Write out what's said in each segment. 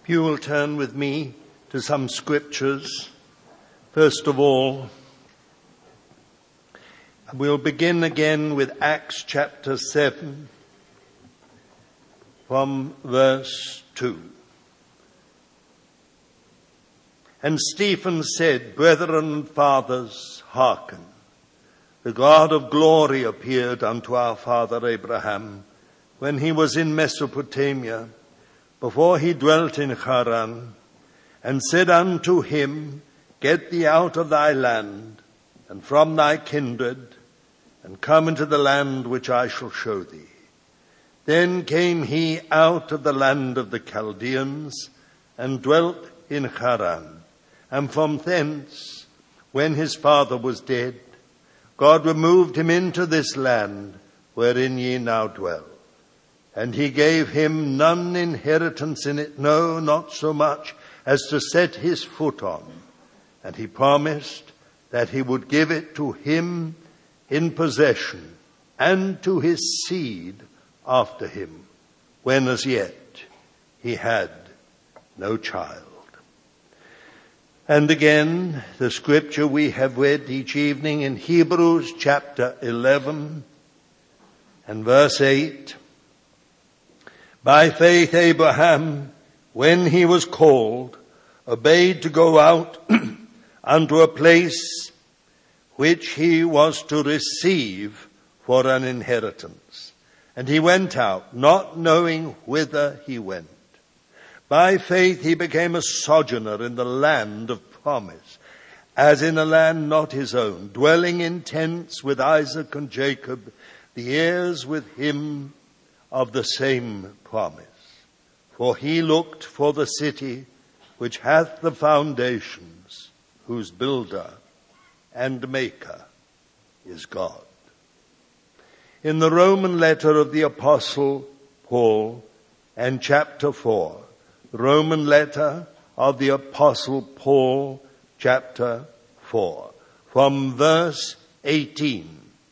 If you will turn with me to some scriptures. First of all, we'll begin again with Acts chapter 7 from verse 2. And Stephen said, Brethren and fathers, hearken. The God of glory appeared unto our father Abraham when he was in Mesopotamia, before he dwelt in Haran, and said unto him, Get thee out of thy land, and from thy kindred, and come into the land which I shall show thee. Then came he out of the land of the Chaldeans, and dwelt in Haran. And from thence, when his father was dead, God removed him into this land, wherein ye now dwell. And he gave him none inheritance in it, no, not so much as to set his foot on. And he promised that he would give it to him in possession, and to his seed after him, when as yet he had no child. And again, the scripture we have read each evening in Hebrews chapter 11 and verse 8. By faith Abraham, when he was called, obeyed to go out unto a place which he was to receive for an inheritance. And he went out, not knowing whither he went. By faith he became a sojourner in the land of promise, as in a land not his own, dwelling in tents with Isaac and Jacob, the heirs with him of the same promise. For he looked for the city which hath the foundations, whose builder and maker is God. In the Roman letter of the Apostle Paul, and chapter 4, Roman letter of the Apostle Paul, chapter 4, from verse 18.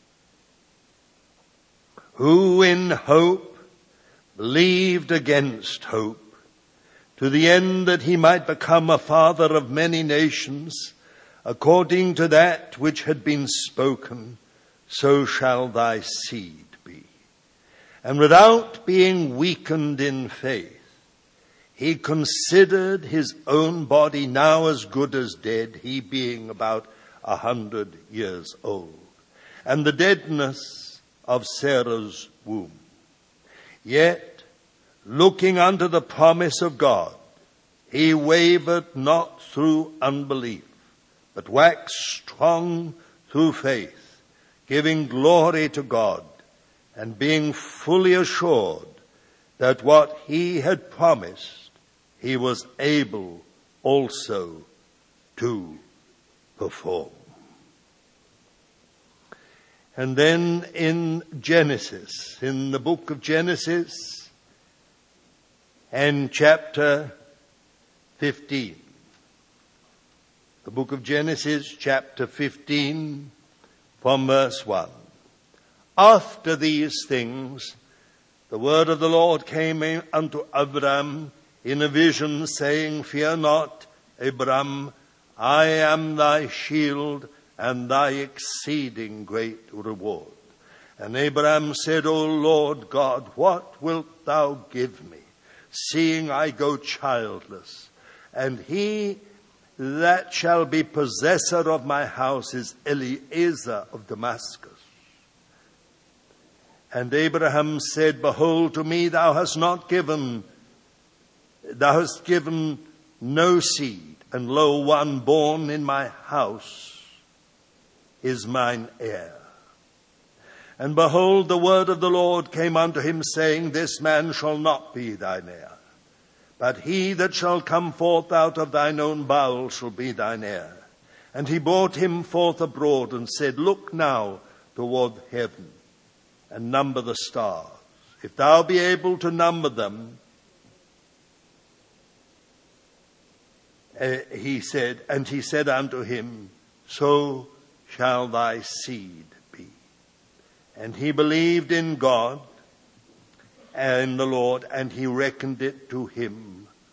Who in hope believed against hope, to the end that he might become a father of many nations, according to that which had been spoken, so shall thy seed be. And without being weakened in faith, he considered his own body now as good as dead, he being about 100 years old, and the deadness of Sarah's womb. Yet, looking unto the promise of God, he wavered not through unbelief, but waxed strong through faith, giving glory to God, and being fully assured that what he had promised, he was able also to perform. And then in Genesis, in the book of Genesis, and chapter 15. The book of Genesis, chapter 15, from verse 1. After these things, the word of the Lord came unto Abram in a vision, saying, Fear not, Abram, I am thy shield and thy exceeding great reward. And Abraham said, O Lord God, what wilt thou give me, seeing I go childless? And he that shall be possessor of my house is Eliezer of Damascus. And Abraham said, Behold, to me thou hast given no seed, and lo, one born in my house is mine heir. And behold, the word of the Lord came unto him, saying, This man shall not be thine heir, but he that shall come forth out of thine own bowels shall be thine heir. And he brought him forth abroad, and said, Look now toward heaven, and number the stars, if thou be able to number them. He said unto him, So shall thy seed be. And he believed in God and the Lord, and he reckoned it to him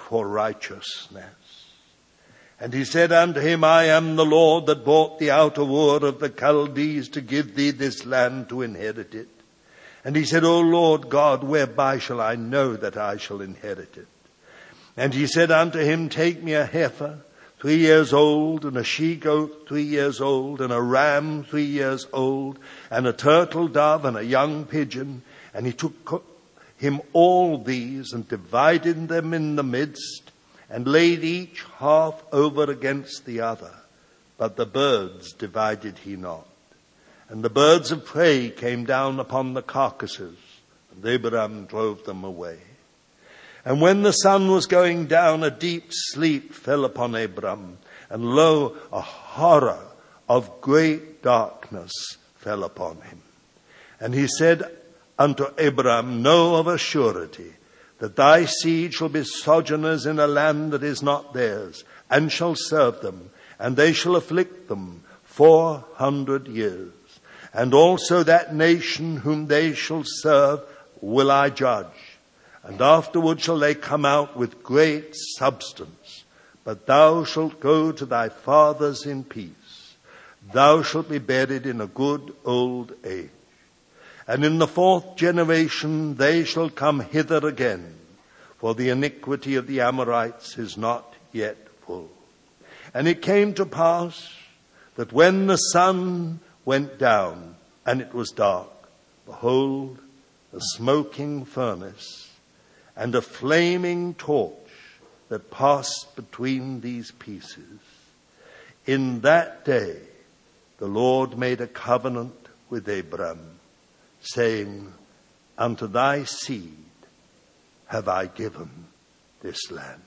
for righteousness. And he said unto him, I am the Lord that brought thee out of Ur of the Chaldees to give thee this land to inherit it. And he said, O Lord God, whereby shall I know that I shall inherit it? And he said unto him, take me a heifer 3 years old, and a she-goat 3 years old, and a ram 3 years old, and a turtle dove, and a young pigeon. And he took him all these, and divided them in the midst, and laid each half over against the other. But the birds divided he not. And the birds of prey came down upon the carcasses, and Abraham drove them away. And when the sun was going down, a deep sleep fell upon Abram, and lo, a horror of great darkness fell upon him. And he said unto Abram, know of a surety that thy seed shall be sojourners in a land that is not theirs, and shall serve them, and they shall afflict them 400 years. And also that nation whom they shall serve will I judge. And afterward shall they come out with great substance. But thou shalt go to thy fathers in peace. Thou shalt be buried in a good old age. And in the 4th generation they shall come hither again, for the iniquity of the Amorites is not yet full. And it came to pass that when the sun went down and it was dark, behold, a smoking furnace and a flaming torch that passed between these pieces. In that day the Lord made a covenant with Abram, saying, unto thy seed have I given this land.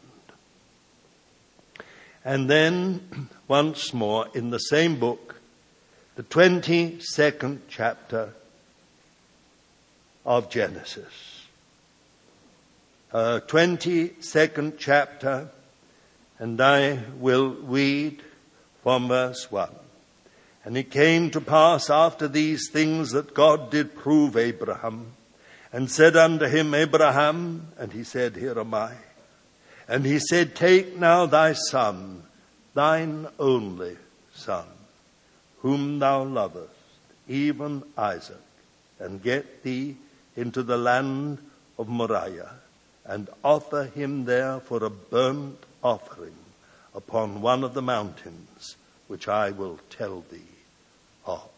And then, once more, in the same book, the 22nd chapter of Genesis. 22nd chapter, and I will read from verse 1. And it came to pass after these things that God did prove Abraham, and said unto him, Abraham, and he said, Here am I. And he said, Take now thy son, thine only son, whom thou lovest, even Isaac, and get thee into the land of Moriah, and offer him there for a burnt offering upon one of the mountains, which I will tell thee of.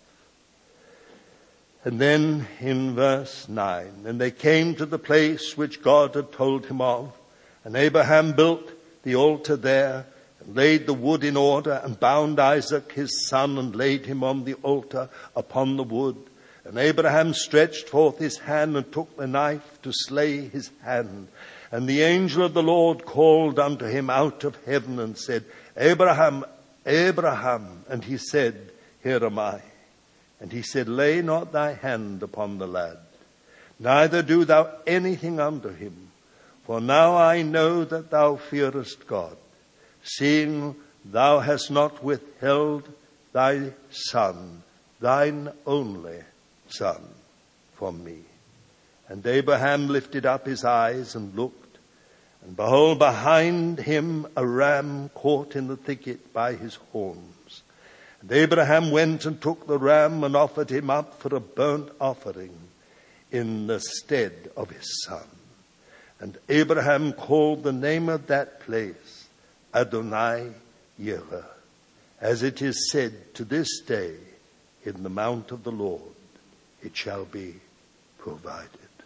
And then in verse 9, and they came to the place which God had told him of, and Abraham built the altar there, and laid the wood in order, and bound Isaac his son, and laid him on the altar upon the wood. And Abraham stretched forth his hand, and took the knife to slay his hand. And the angel of the Lord called unto him out of heaven, and said, Abraham, Abraham. And he said, Here am I. And he said, Lay not thy hand upon the lad, neither do thou anything unto him. For now I know that thou fearest God, seeing thou hast not withheld thy son, thine only son, from me. And Abraham lifted up his eyes and looked, and behold, behind him a ram caught in the thicket by his horns. And Abraham went and took the ram and offered him up for a burnt offering in the stead of his son. And Abraham called the name of that place Adonai Yireh, as it is said to this day, in the mount of the Lord it shall be provided.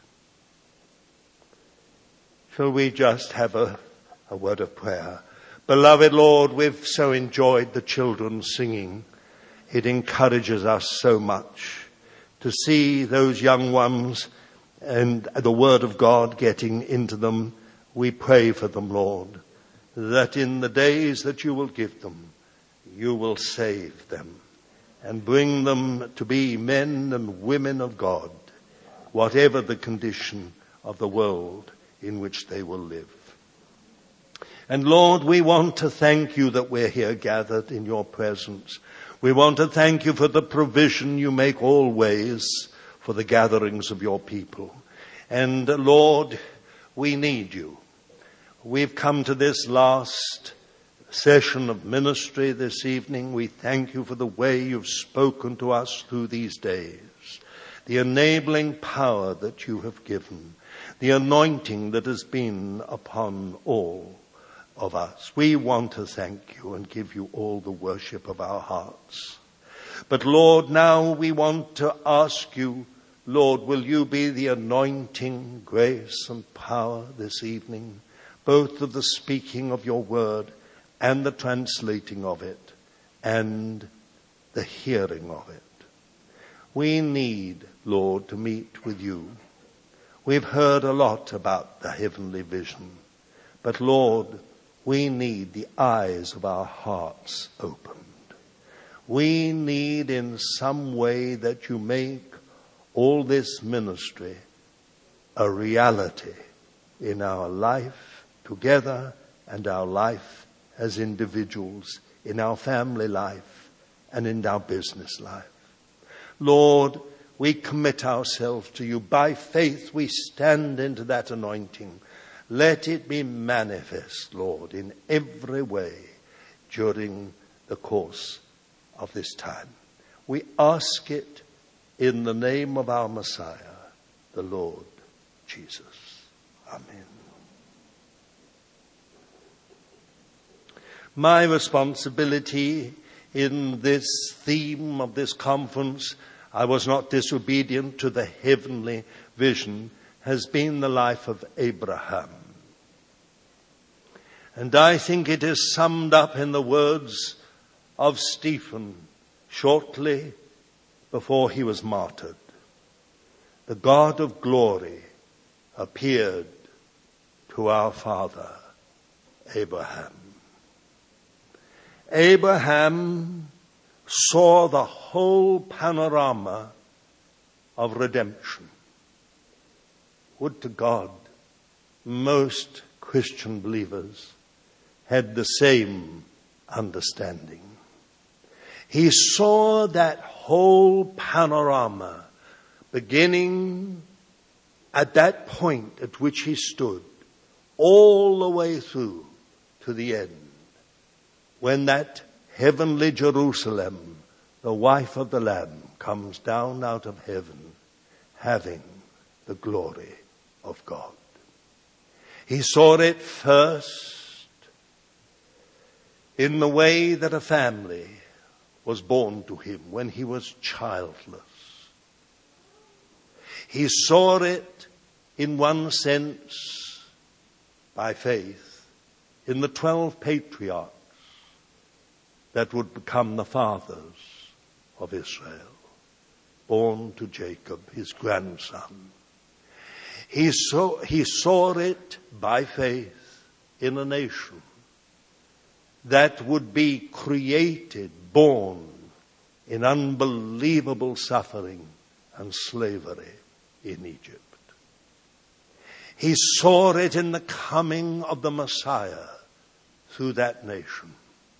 Shall we just have a word of prayer? Beloved Lord, we've so enjoyed the children singing. It encourages us so much to see those young ones and the word of God getting into them. We pray for them, Lord, that in the days that you will give them, you will save them and bring them to be men and women of God, whatever the condition of the world in which they will live. And Lord, we want to thank you that we're here gathered in your presence. We want to thank you for the provision you make always for the gatherings of your people. And Lord, we need you. we've come to this last session of ministry this evening. We thank you for the way you've spoken to us through these days, the enabling power that you have given, the anointing that has been upon all of us. We want to thank you and give you all the worship of our hearts. But Lord, now we want to ask you, Lord, will you be the anointing, grace and power this evening, both of the speaking of your word and the translating of it and the hearing of it. We need, Lord, to meet with you. We've heard a lot about the heavenly vision, but Lord, we need the eyes of our hearts opened. We need in some way that you make all this ministry a reality in our life together and our life as individuals, in our family life and in our business life. Lord, we commit ourselves to you. By faith we stand into that anointing. Let it be manifest, Lord, in every way during the course of this time. We ask it in the name of our Messiah, the Lord Jesus. Amen. My responsibility in this theme of this conference, I was not disobedient to the heavenly vision, has been the life of Abraham. And I think it is summed up in the words of Stephen shortly before he was martyred. The God of glory appeared to our father Abraham. Abraham saw the whole panorama of redemption. Would to God most Christian believers had the same understanding. He saw that whole panorama beginning at that point at which he stood, all the way through to the end, when that heavenly Jerusalem, the wife of the Lamb, comes down out of heaven, having the glory of God. He saw it first in the way that a family was born to him when he was childless. He saw it, in one sense, by faith, in the 12 patriarchs that would become the fathers of Israel, born to Jacob, his grandson. He saw it by faith in a nation that would be created, born in unbelievable suffering and slavery in Egypt. He saw it in the coming of the Messiah through that nation.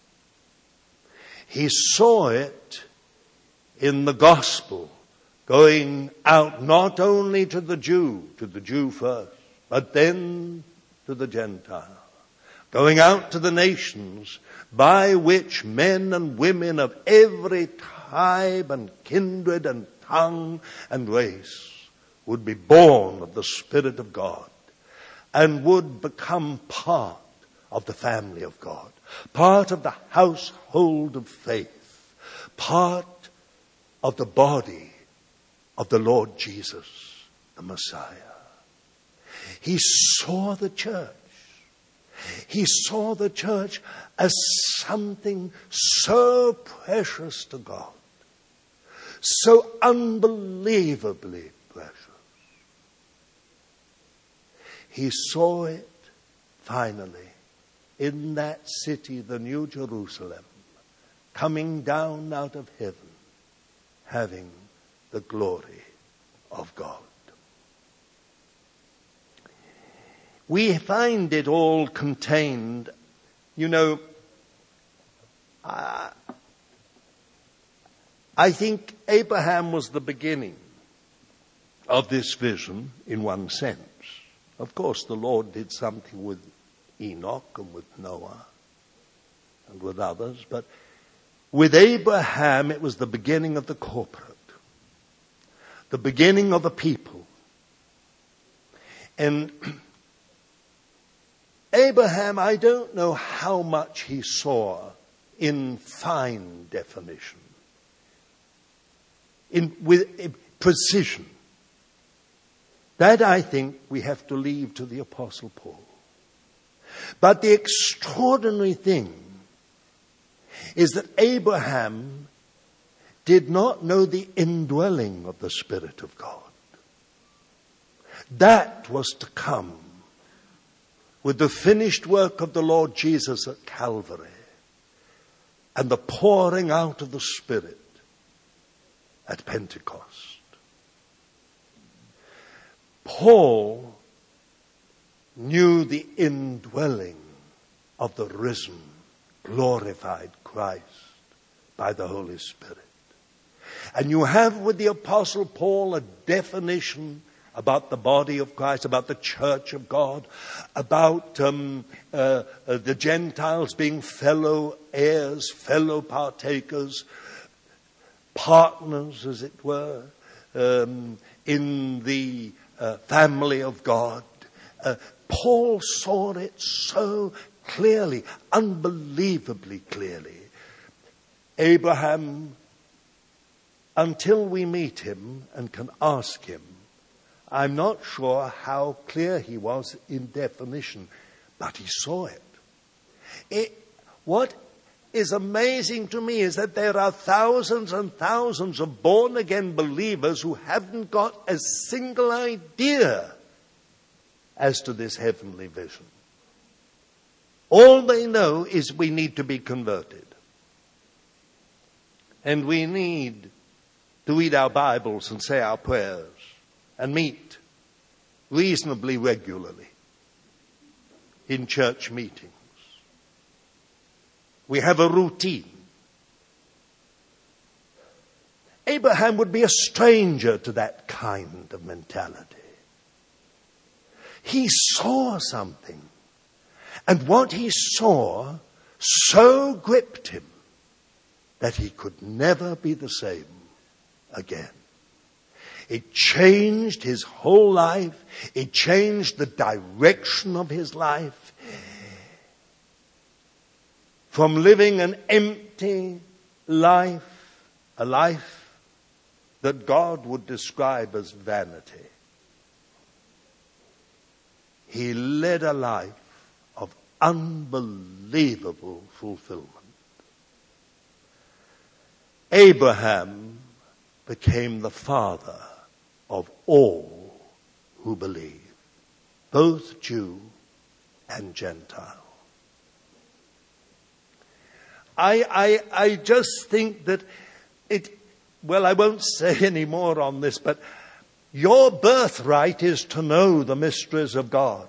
He saw it in the gospel going out not only to the Jew first, but then to the Gentile. Going out to the nations, by which men and women of every tribe and kindred and tongue and race would be born of the Spirit of God and would become part of the family of God, part of the household of faith, part of the body of the Lord Jesus, the Messiah. He saw the church. He saw the church as something so precious to God, so unbelievably precious. He saw it finally in that city, the New Jerusalem, coming down out of heaven, having the glory of God. We find it all contained. You know, I think Abraham was the beginning of this vision in one sense. Of course, the Lord did something Enoch and with Noah and with others, but with Abraham it was the beginning of the corporate, the beginning of a people. And Abraham, I don't know how much he saw in fine definition, with precision. That, I think, we have to leave to the Apostle Paul. But the extraordinary thing is that Abraham did not know the indwelling of the Spirit of God. That was to come with the finished work of the Lord Jesus at Calvary and the pouring out of the Spirit at Pentecost. Paul knew the indwelling of the risen, glorified Christ by the Holy Spirit. And you have with the Apostle Paul a definition about the body of Christ, about the church of God, about the Gentiles being fellow heirs, fellow partakers, partners, as it were, in the family of God. Paul saw it so clearly, unbelievably clearly. Abraham, until we meet him and can ask him, I'm not sure how clear he was in definition, but he saw it. What is amazing to me is that there are thousands and thousands of born-again believers who haven't got a single idea as to this heavenly vision. All they know is we need to be converted. And we need to read our Bibles and say our prayers and meet reasonably regularly in church meetings. We have a routine. Abraham would be a stranger to that kind of mentality. He saw something, and what he saw so gripped him that he could never be the same again. It changed his whole life. It changed the direction of his life. From living an empty life, a life that God would describe as vanity, he led a life of unbelievable fulfillment. Abraham became the father of all who believe, both Jew and Gentile. I just think that I won't say any more on this, but your birthright is to know the mysteries of God.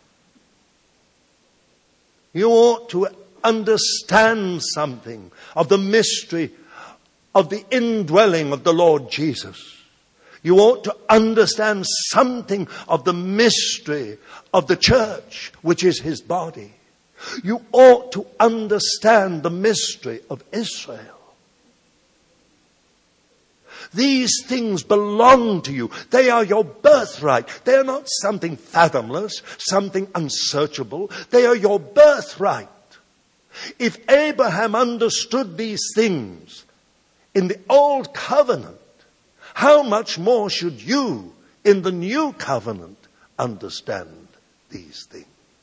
You ought to understand something of the mystery of the indwelling of the Lord Jesus. You ought to understand something of the mystery of the church, which is his body. You ought to understand the mystery of Israel. These things belong to you. They are your birthright. They are not something fathomless, something unsearchable. They are your birthright. If Abraham understood these things in the old covenant, how much more should you in the new covenant understand these things?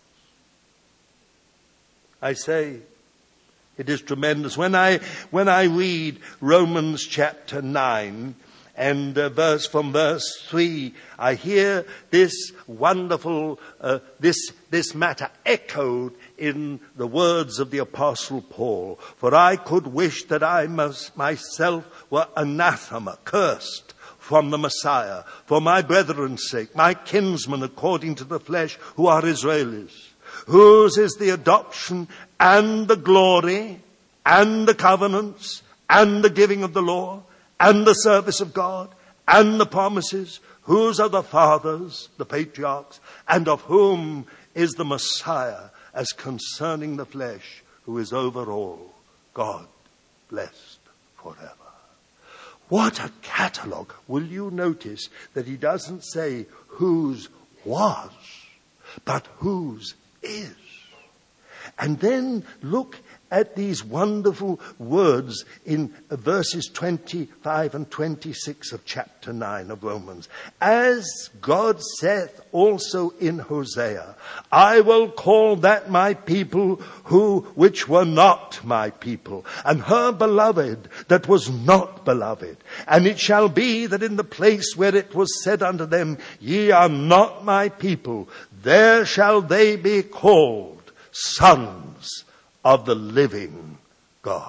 I say, it is tremendous. When I read Romans chapter 9 and verse 3, I hear this wonderful, this matter echoed in the words of the Apostle Paul. For I could wish that I myself were anathema, cursed from the Messiah, for my brethren's sake, my kinsmen according to the flesh, who are Israelis, whose is the adoption and the glory and the covenants and the giving of the law and the service of God and the promises, whose are the fathers, the patriarchs, and of whom is the Messiah as concerning the flesh, who is over all, God blessed forever. What a catalogue. Will you notice that he doesn't say whose was, but whose is? And then look at these wonderful words in verses 25 and 26 of chapter 9 of Romans. As God saith also in Hosea, I will call that my people which were not my people, and her beloved that was not beloved. And it shall be that in the place where it was said unto them, Ye are not my people, there shall they be called sons of the living God.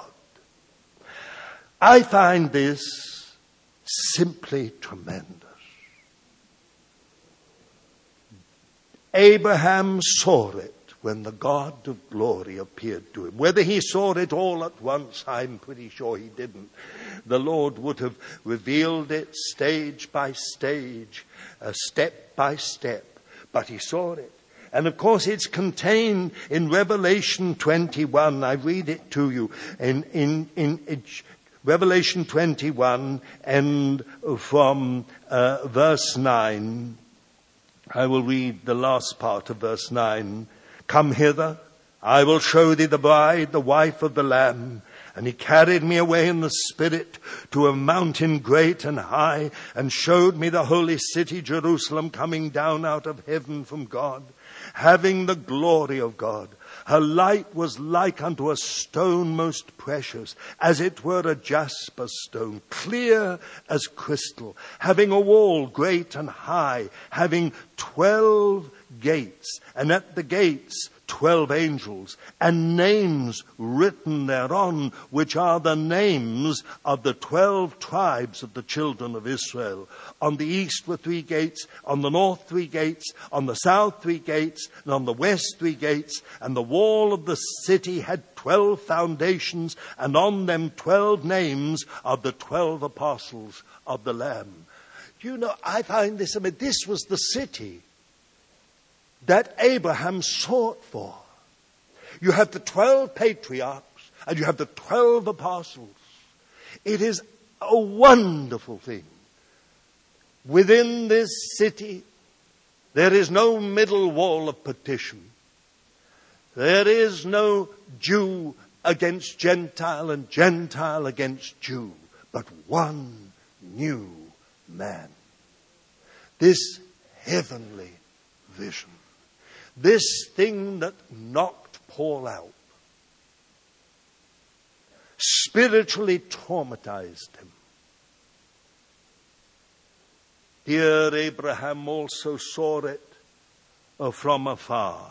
I find this simply tremendous. Abraham saw it when the God of glory appeared to him. Whether he saw it all at once, I'm pretty sure he didn't. The Lord would have revealed it stage by stage, step by step, but he saw it. And of course it's contained in Revelation 21. I read it to you in Revelation 21 and from verse 9. I will read the last part of verse 9. Come hither, I will show thee the bride, the wife of the Lamb. And he carried me away in the Spirit to a mountain great and high, and showed me the holy city Jerusalem coming down out of heaven from God, having the glory of God. Her light was like unto a stone most precious, as it were a jasper stone, clear as crystal, having a wall great and high, having 12 gates, and at the gates 12 angels, and names written thereon, which are the names of the 12 tribes of the children of Israel. On the east were 3 gates, on the north 3 gates, on the south 3 gates, and on the west 3 gates. And the wall of the city had 12 foundations, and on them 12 names of the 12 apostles of the Lamb. You know, I find this, this was the city that Abraham sought for. You have the 12 patriarchs and you have the 12 apostles. It is a wonderful thing. Within this city, there is no middle wall of partition. There is no Jew against Gentile and Gentile against Jew, but one new man. This heavenly vision. This thing that knocked Paul out, spiritually traumatized him. Here Abraham also saw it from afar.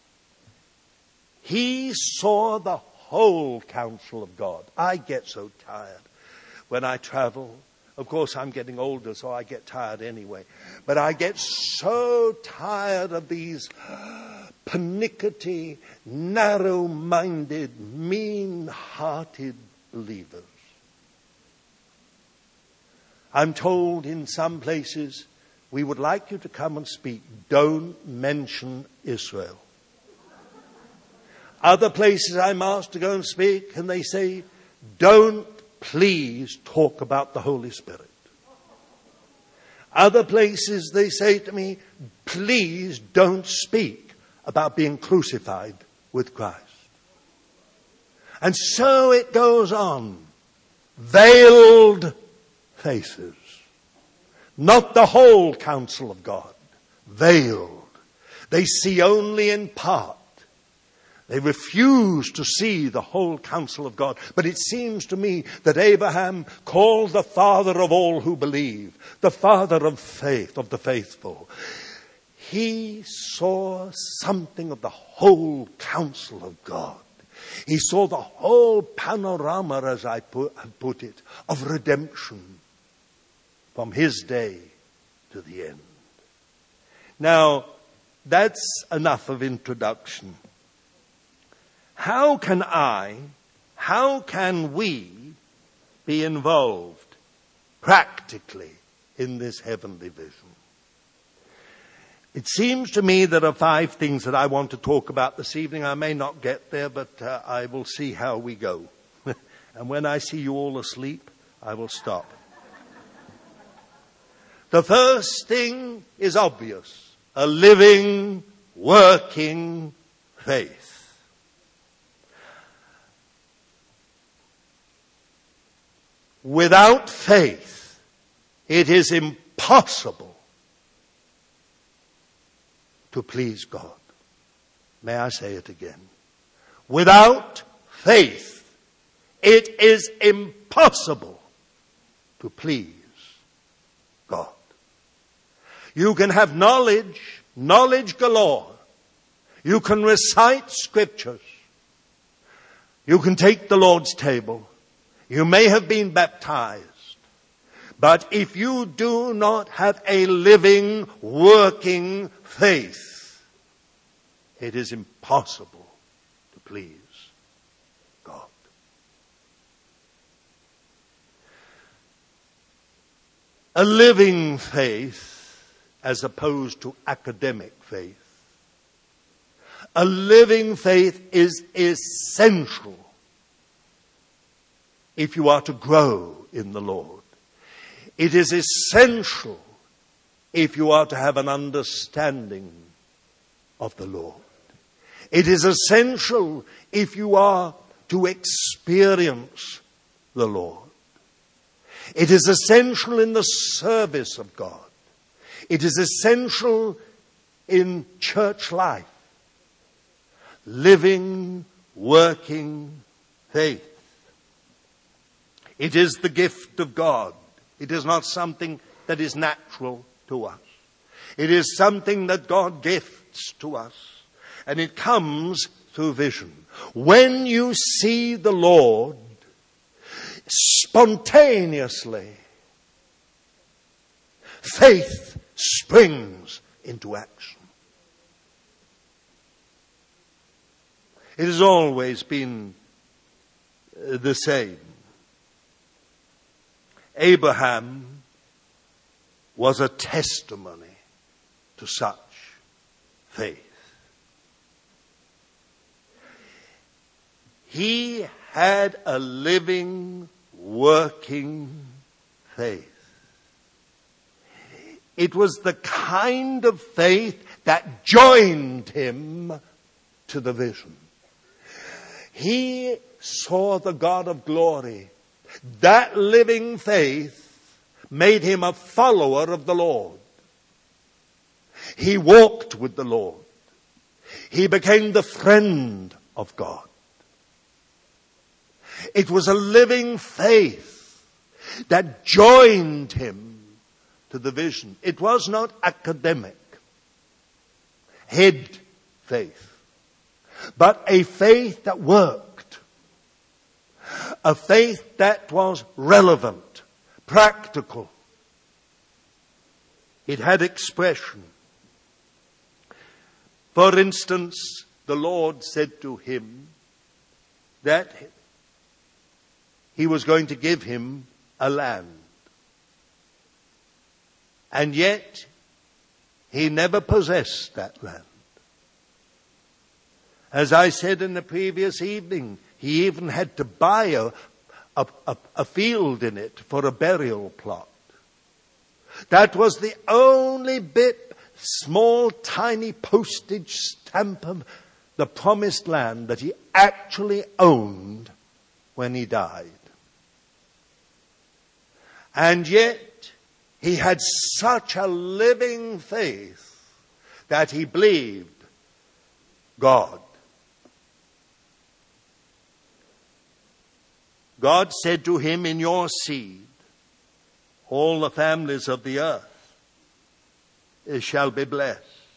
He saw the whole counsel of God. I get so tired when I travel. Of course, I'm getting older, so I get tired anyway. But I get so tired of these pernickety, narrow-minded, mean-hearted believers. I'm told in some places, we would like you to come and speak. Don't mention Israel. Other places I'm asked to go and speak, and they say, don't please talk about the Holy Spirit. Other places they say to me, please don't speak about being crucified with Christ. And so it goes on. Veiled faces. Not the whole counsel of God. Veiled. They see only in part. They refuse to see the whole counsel of God. But it seems to me that Abraham, called the father of all who believe, the father of faith, of the faithful, he saw something of the whole counsel of God. He saw the whole panorama, as I put it, of redemption from his day to the end. Now, that's enough of introduction. How can we be involved practically in this heavenly vision? It seems to me there are 5 things that I want to talk about this evening. I may not get there, but I will see how we go. And when I see you all asleep, I will stop. The first thing is obvious. A living, working faith. Without faith, it is impossible to please God. May I say it again? Without faith, it is impossible to please God. You can have knowledge galore. You can recite scriptures. You can take the Lord's table. You may have been baptized. But if you do not have a living, working faith, it is impossible to please God. A living faith as opposed to academic faith. A living faith is essential if you are to grow in the Lord. It is essential if you are to have an understanding of the Lord. It is essential if you are to experience the Lord. It is essential in the service of God. It is essential in church life. Living, working faith. It is the gift of God. It is not something that is natural to us. It is something that God gifts to us. And it comes through vision. When you see the Lord, spontaneously, faith springs into action. It has always been the same. Abraham was a testimony to such faith. He had a living, working faith. It was the kind of faith that joined him to the vision. He saw the God of glory. That living faith made him a follower of the Lord. He walked with the Lord. He became the friend of God. It was a living faith that joined him to the vision. It was not academic, head faith, but a faith that worked. A faith that was relevant, practical. It had expression. For instance, the Lord said to him that he was going to give him a land. And yet, he never possessed that land. As I said in the previous evening, he even had to buy a field in it for a burial plot. That was the only bit, small, tiny postage stamp of the promised land that he actually owned when he died. And yet, he had such a living faith that he believed God. God said to him, in your seed, all the families of the earth shall be blessed.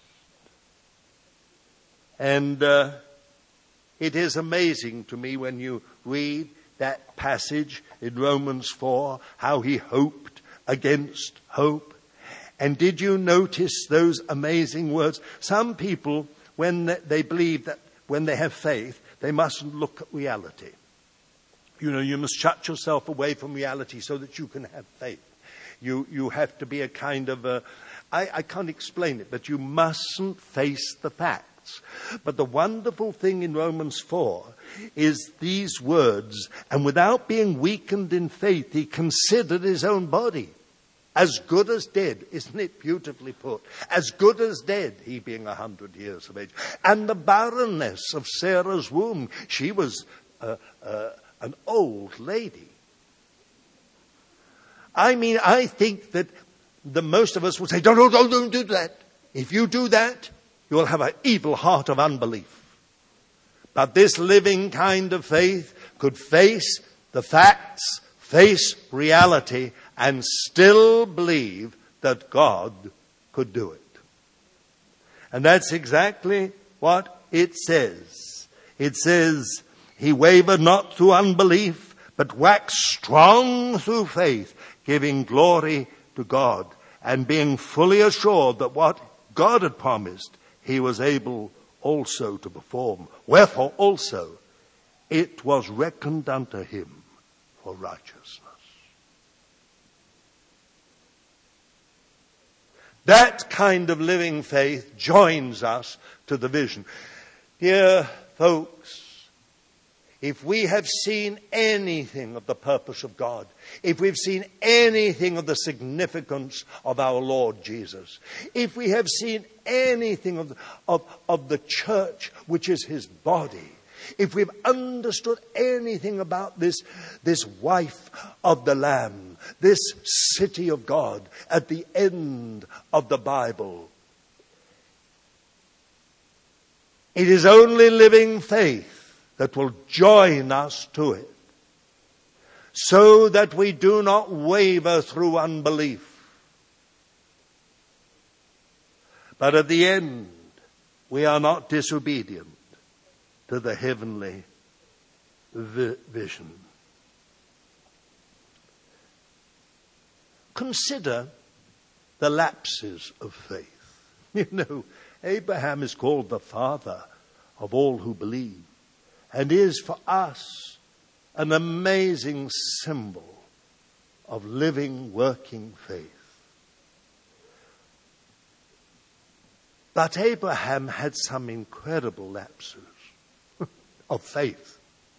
And it is amazing to me when you read that passage in Romans 4, how he hoped against hope. And did you notice those amazing words? Some people, when they believe that when they have faith, they mustn't look at reality. You know, you must shut yourself away from reality so that you can have faith. You have to be a kind of I can't explain it, but you mustn't face the facts. But the wonderful thing in Romans 4 is these words, and without being weakened in faith, he considered his own body as good as dead. Isn't it beautifully put? As good as dead, he being 100 years of age. And the barrenness of Sarah's womb, she was an old lady. I mean, I think that most of us would say, don't do that. If you do that, you will have an evil heart of unbelief. But this living kind of faith could face the facts, face reality, and still believe that God could do it. And that's exactly what it says. It says, he wavered not through unbelief, but waxed strong through faith, giving glory to God, and being fully assured that what God had promised, he was able also to perform. Wherefore also it was reckoned unto him for righteousness. That kind of living faith joins us to the vision. Dear folks, if we have seen anything of the purpose of God, if we've seen anything of the significance of our Lord Jesus, if we have seen anything of the church, which is his body, if we've understood anything about this wife of the Lamb, this city of God at the end of the Bible, it is only living faith that will join us to it, so that we do not waver through unbelief. But at the end, we are not disobedient to the heavenly vision. Consider the lapses of faith. You know, Abraham is called the father of all who believe, and is for us an amazing symbol of living, working faith. But Abraham had some incredible lapses of faith.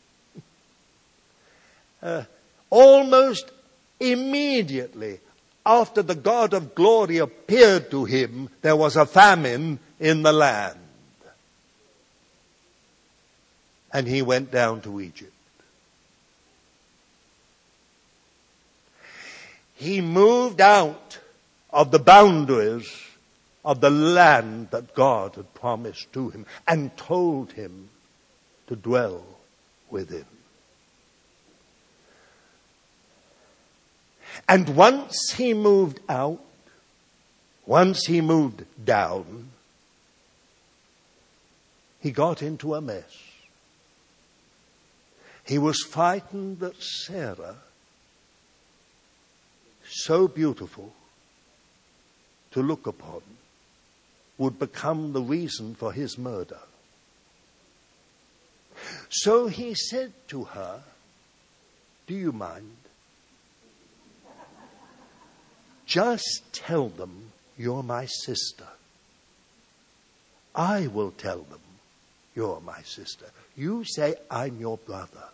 Almost immediately after the God of glory appeared to him, there was a famine in the land. And he went down to Egypt. He moved out of the boundaries of the land that God had promised to him and told him to dwell within. And once he moved out, once he moved down, he got into a mess. He was frightened that Sarah, so beautiful to look upon, would become the reason for his murder. So he said to her, "Do you mind? Just tell them you're my sister. I will tell them you're my sister. You say I'm your brother."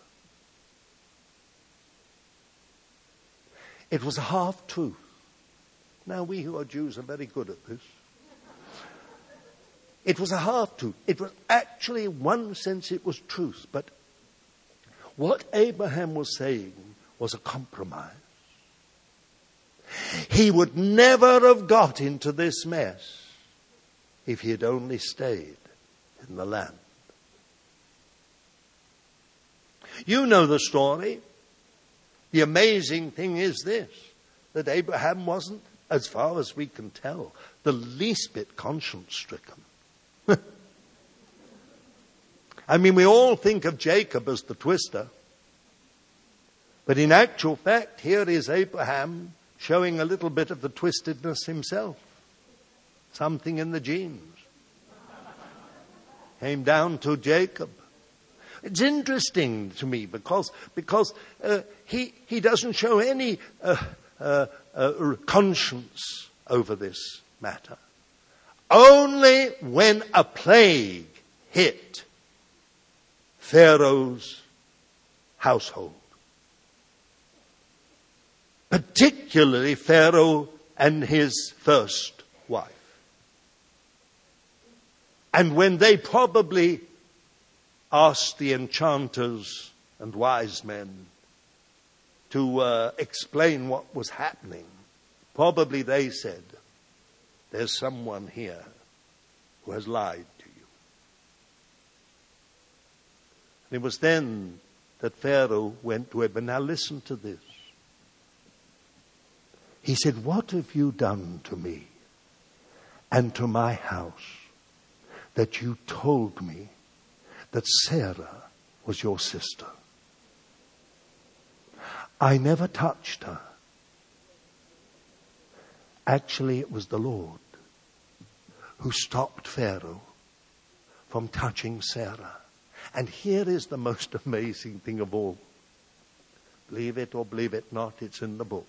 It was a half-truth. Now, we who are Jews are very good at this. It was a half-truth. It was actually, in one sense, it was truth. But what Abraham was saying was a compromise. He would never have got into this mess if he had only stayed in the land. You know the story. The amazing thing is this, that Abraham wasn't, as far as we can tell, the least bit conscience-stricken. I mean, we all think of Jacob as the twister. But in actual fact, here is Abraham showing a little bit of the twistedness himself. Something in the genes. Came down to Jacob. It's interesting to me because he doesn't show any conscience over this matter, only when a plague hit Pharaoh's household. Particularly Pharaoh and his first wife. And when they probably asked the enchanters and wise men to explain what was happening, probably they said, there's someone here who has lied to you. And it was then that Pharaoh went to him. And now listen to this. He said, what have you done to me and to my house that you told me that Sarah was your sister? I never touched her. Actually, it was the Lord who stopped Pharaoh from touching Sarah. And here is the most amazing thing of all. Believe it or believe it not, it's in the book.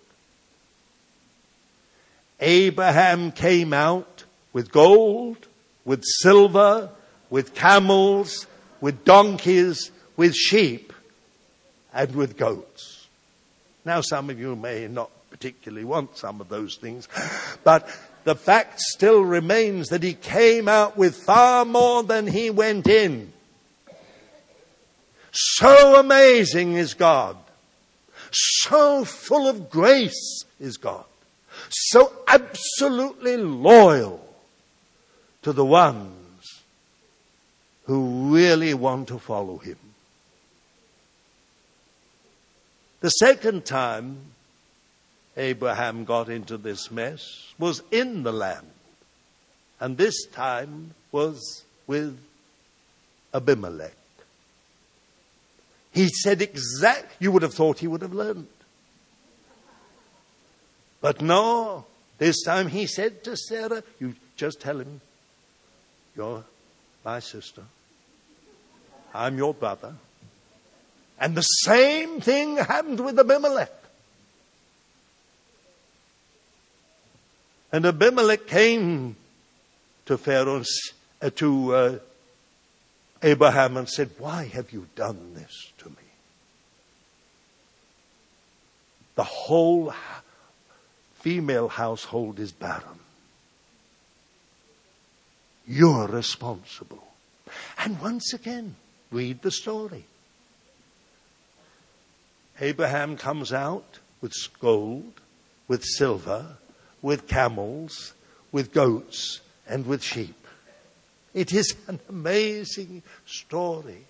Abraham came out with gold, with silver, with camels, with donkeys, with sheep, and with goats. Now, some of you may not particularly want some of those things, but the fact still remains that he came out with far more than he went in. So amazing is God. So full of grace is God. So absolutely loyal to the ones who really want to follow him. The second time Abraham got into this mess was in the land. And this time was with Abimelech. He said you would have thought he would have learned. But no, this time he said to Sarah, you just tell him, you're my sister. I'm your brother. And the same thing happened with Abimelech. And Abimelech came to Pharaoh, to Abraham and said, why have you done this to me? The whole female household is barren. You're responsible. And once again, read the story. Abraham comes out with gold, with silver, with camels, with goats, and with sheep. It is an amazing story.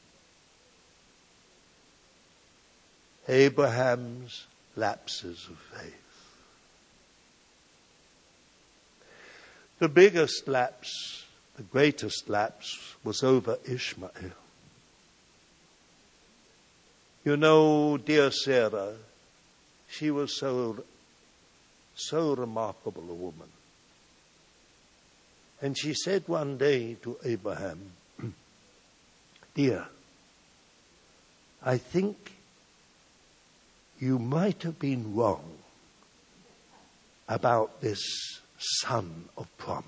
Abraham's lapses of faith. The biggest lapse, the greatest lapse, was over Ishmael. You know, dear Sarah, she was so remarkable a woman. And she said one day to Abraham, dear, I think you might have been wrong about this son of promise.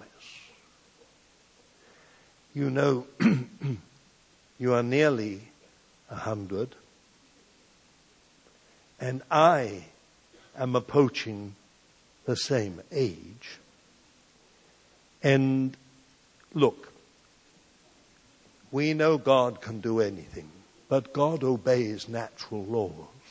You know, you are nearly 100, and I am approaching the same age. And look, we know God can do anything, but God obeys natural laws.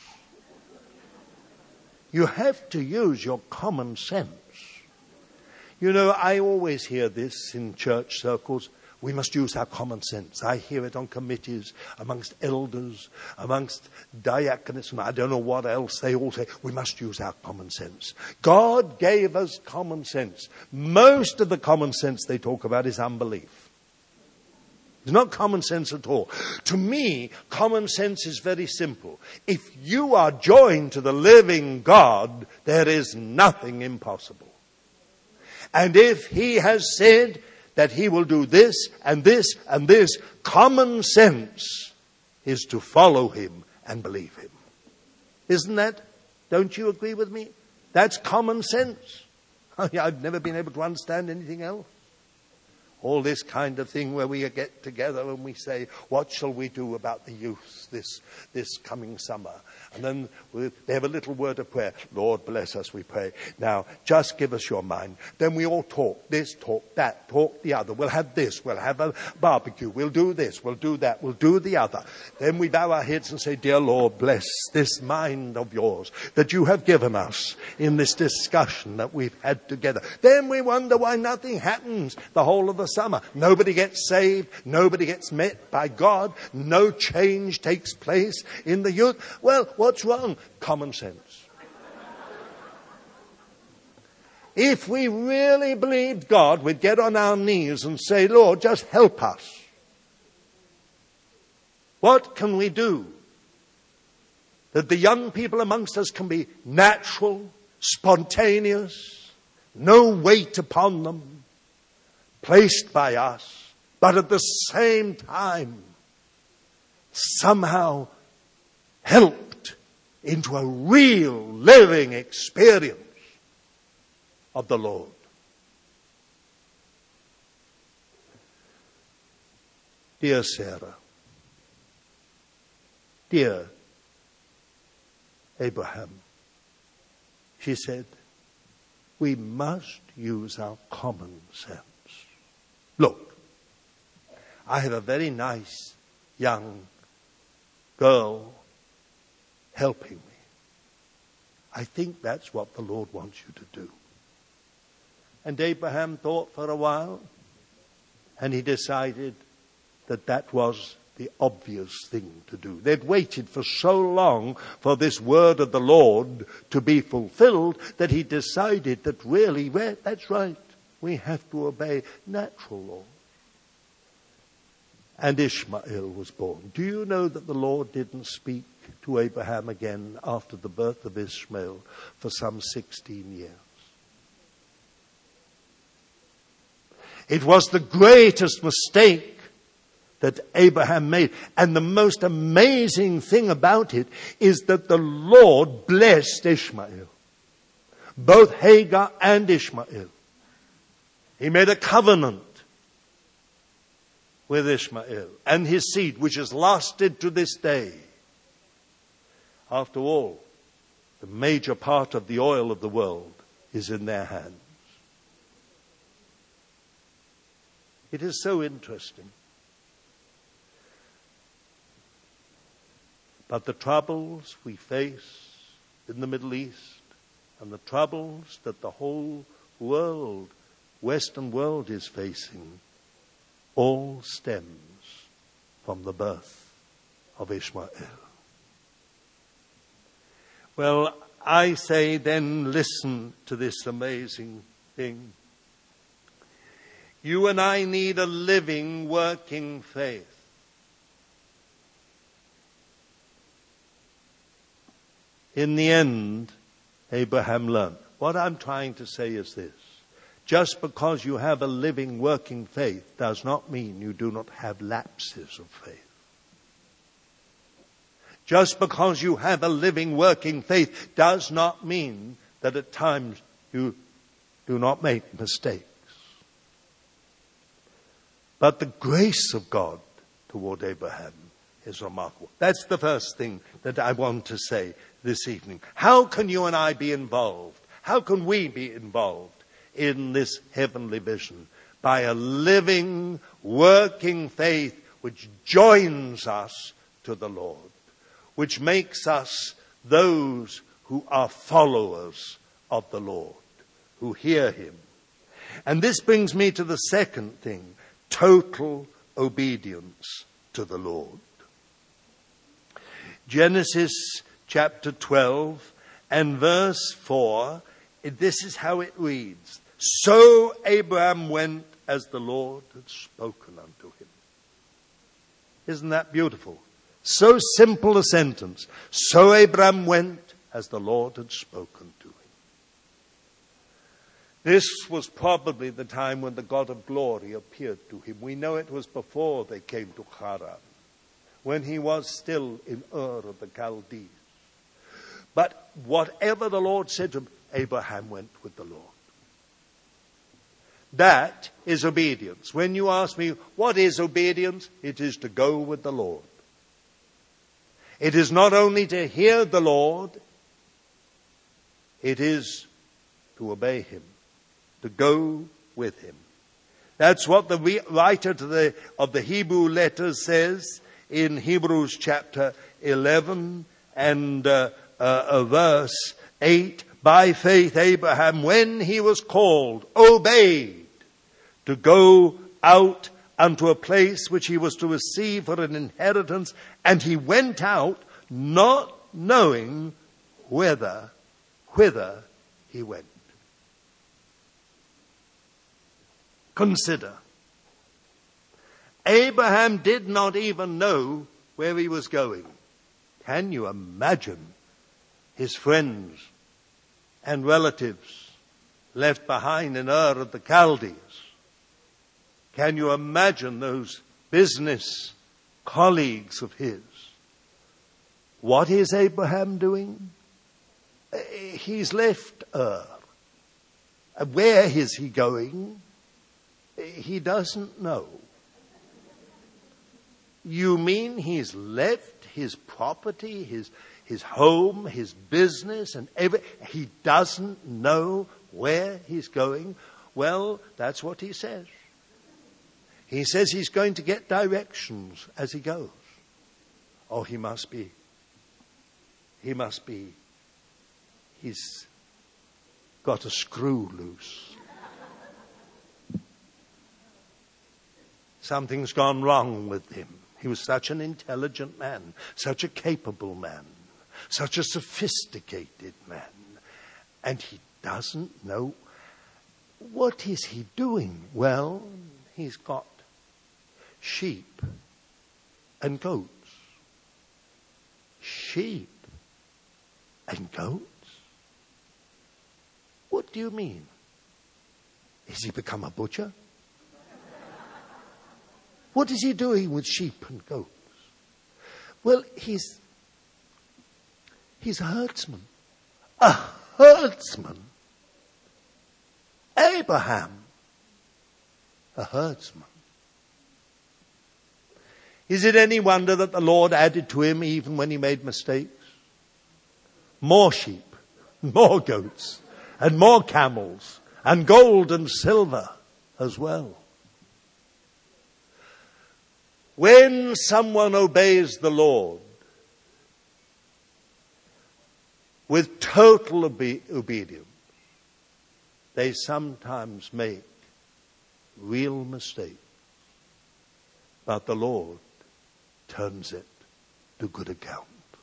You have to use your common sense. You know, I always hear this in church circles. We must use our common sense. I hear it on committees, amongst elders, amongst diaconate, and I don't know what else. They all say, we must use our common sense. God gave us common sense. Most of the common sense they talk about is unbelief. It's not common sense at all. To me, common sense is very simple. If you are joined to the living God, there is nothing impossible. And if he has said that he will do this and this and this, common sense is to follow him and believe him. Isn't that? Don't you agree with me? That's common sense. I've never been able to understand anything else. All this kind of thing where we get together and we say, what shall we do about the youth this coming summer? And then they have a little word of prayer. Lord, bless us, we pray. Now, just give us your mind. Then we all talk this, talk that, talk the other. We'll have this, we'll have a barbecue. We'll do this, we'll do that, we'll do the other. Then we bow our heads and say, dear Lord, bless this mind of yours that you have given us in this discussion that we've had together. Then we wonder why nothing happens the whole of the summer. Nobody gets saved. Nobody gets met by God. No change takes place in the youth. Well, what's wrong? Common sense. If we really believed God, we'd get on our knees and say, Lord, just help us. What can we do that the young people amongst us can be natural, spontaneous, no weight upon them, placed by us, but at the same time somehow helped into a real living experience of the Lord. Dear Sarah, dear Abraham, she said, we must use our common sense. Look, I have a very nice young girl helping me. I think that's what the Lord wants you to do. And Abraham thought for a while, and he decided that that was the obvious thing to do. They'd waited for so long for this word of the Lord to be fulfilled that he decided that really, well, that's right. We have to obey natural law. And Ishmael was born. Do you know that the Lord didn't speak to Abraham again after the birth of Ishmael for some 16 years? It was the greatest mistake that Abraham made. And the most amazing thing about it is that the Lord blessed Ishmael. Both Hagar and Ishmael. He made a covenant with Ishmael and his seed, which has lasted to this day. After all, the major part of the oil of the world is in their hands. It is so interesting. But the troubles we face in the Middle East and the troubles that the whole world, Western world, is facing all stems from the birth of Ishmael. Well, I say then, listen to this amazing thing. You and I need a living, working faith. In the end, Abraham learned. What I'm trying to say is this. Just because you have a living, working faith does not mean you do not have lapses of faith. Just because you have a living, working faith does not mean that at times you do not make mistakes. But the grace of God toward Abraham is remarkable. That's the first thing that I want to say this evening. How can you and I be involved? How can we be involved in this heavenly vision? By a living, working faith which joins us to the Lord, which makes us those who are followers of the Lord, who hear him. And this brings me to the second thing, total obedience to the Lord. Genesis chapter 12 and verse 4, this is how it reads. So Abraham went as the Lord had spoken unto him. Isn't that beautiful? So simple a sentence. So Abraham went as the Lord had spoken to him. This was probably the time when the God of glory appeared to him. We know it was before they came to Haran, when he was still in Ur of the Chaldees. But whatever the Lord said to him, Abraham went with the Lord. That is obedience. When you ask me, what is obedience? It is to go with the Lord. It is not only to hear the Lord, it is to obey him, to go with him. That's what the writer of the Hebrew letters says in Hebrews chapter 11 and verse 8. By faith Abraham, when he was called, obeyed to go out unto a place which he was to receive for an inheritance, and he went out not knowing whither he went. Consider. Abraham did not even know where he was going. Can you imagine his friends and relatives left behind in Ur of the Chaldees? Can you imagine those business colleagues of his? What is Abraham doing? He's left Ur. Where is he going? He doesn't know. You mean he's left his property, his home, his business, and he doesn't know where he's going? Well, that's what he says. He says he's going to get directions as he goes. Oh, he must be. He's got a screw loose. Something's gone wrong with him. He was such an intelligent man, such a capable man, such a sophisticated man. And he doesn't know. What is he doing? Well, he's got sheep and goats. Sheep and goats? What do you mean? Has he become a butcher? What is he doing with sheep and goats? Well, he's a herdsman. A herdsman. Abraham, a herdsman. Is it any wonder that the Lord added to him even when he made mistakes? More sheep, more goats, and more camels, and gold and silver as well. When someone obeys the Lord with total obedience, they sometimes make real mistakes. But the Lord turns it to good account.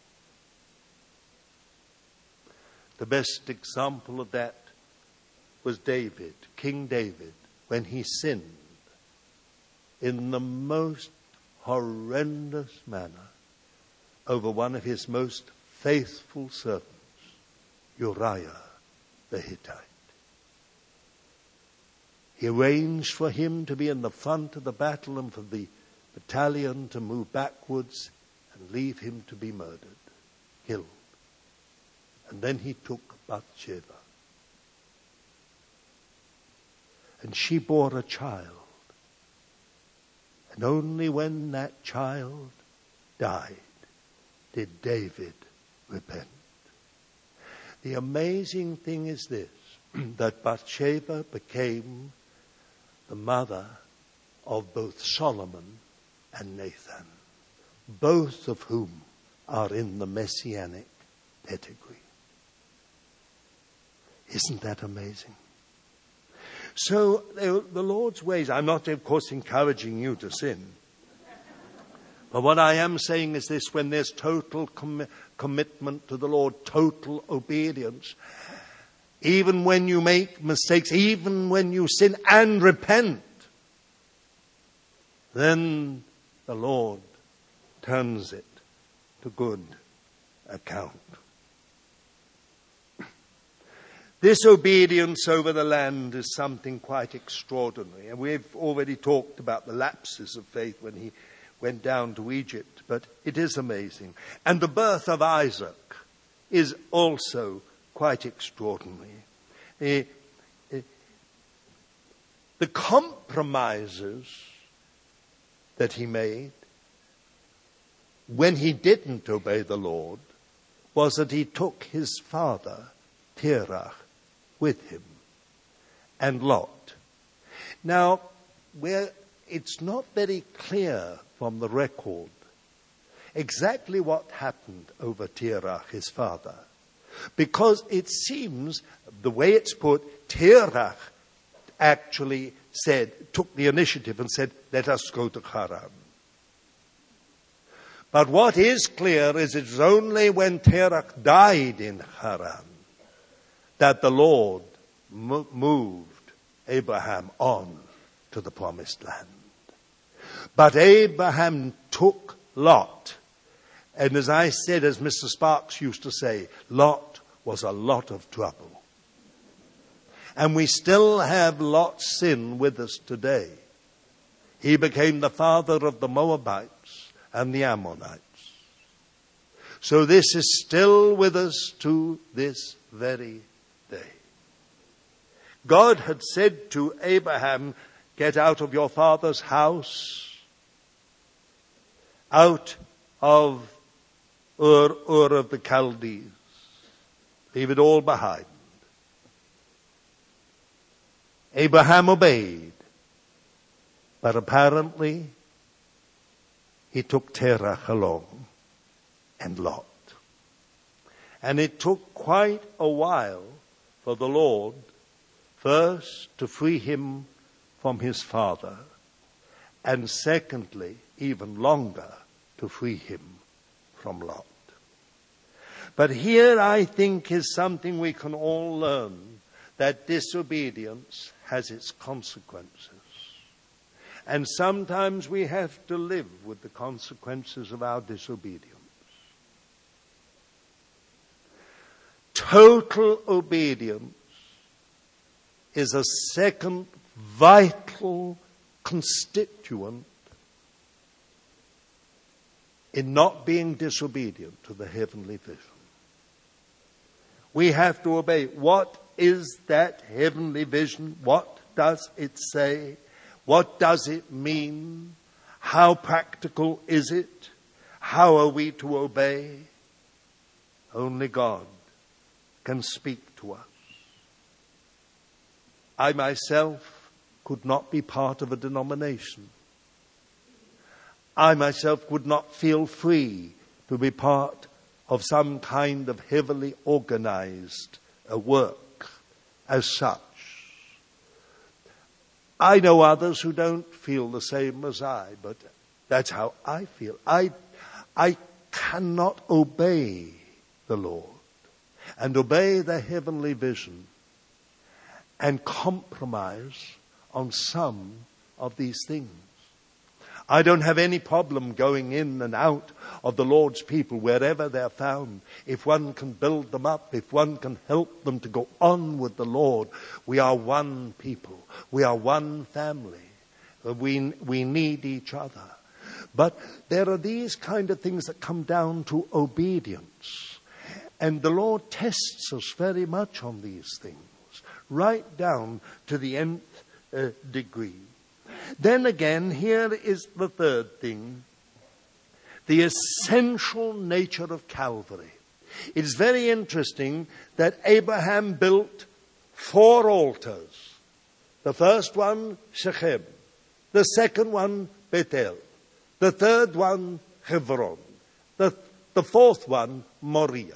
The best example of that was David, King David, when he sinned in the most horrendous manner over one of his most faithful servants, Uriah the Hittite. He arranged for him to be in the front of the battle and for the battalion to move backwards and leave him to be murdered, killed. And then he took Bathsheba. And she bore a child. And only when that child died did David repent. The amazing thing is this, that Bathsheba became the mother of both Solomon and Nathan, both of whom are in the messianic pedigree. Isn't that amazing? So the Lord's ways, I'm not of course encouraging you to sin. But what I am saying is this, when there's total commitment to the Lord, total obedience, even when you make mistakes, even when you sin and repent, then the Lord turns it to good account. This obedience over the land is something quite extraordinary. And we've already talked about the lapses of faith when he went down to Egypt. But it is amazing. And the birth of Isaac is also quite extraordinary. The the compromises that he made when he didn't obey the Lord was that he took his father, Terach, with him, and Lot. Now, it's not very clear from the record exactly what happened over Terach, his father, because it seems, the way it's put, Terach actually took the initiative and said, let us go to Haran. But what is clear is it's only when Terach died in Haran that the Lord moved Abraham on to the promised land. But Abraham took Lot. And as I said, as Mr. Sparks used to say, Lot was a lot of trouble. And we still have Lot's sin with us today. He became the father of the Moabites and the Ammonites. So this is still with us to this very day. God had said to Abraham, get out of your father's house, out of Ur of the Chaldees. Leave it all behind. Abraham obeyed, but apparently he took Terach along and Lot. And it took quite a while for the Lord first to free him from his father, and secondly, even longer, to free him from Lot. But here I think is something we can all learn, that disobedience has its consequences. And sometimes we have to live with the consequences of our disobedience. Total obedience is a second vital constituent in not being disobedient to the heavenly vision. We have to obey. What is that heavenly vision? What does it say? What does it mean? How practical is it? How are we to obey? Only God can speak to us. I myself could not be part of a denomination. I myself would not feel free to be part of some kind of heavily organized work as such. I know others who don't feel the same as I, but that's how I feel. I cannot obey the Lord and obey the heavenly vision and compromise on some of these things. I don't have any problem going in and out of the Lord's people wherever they're found. If one can build them up, if one can help them to go on with the Lord, we are one people. We are one family. We need each other. But there are these kind of things that come down to obedience. And the Lord tests us very much on these things, right down to the nth degree. Then again, here is the third thing, the essential nature of Calvary. It is very interesting that Abraham built 4 altars. The first one, Shechem. The second one, Bethel. The third one, Hebron. The fourth one, Moriah.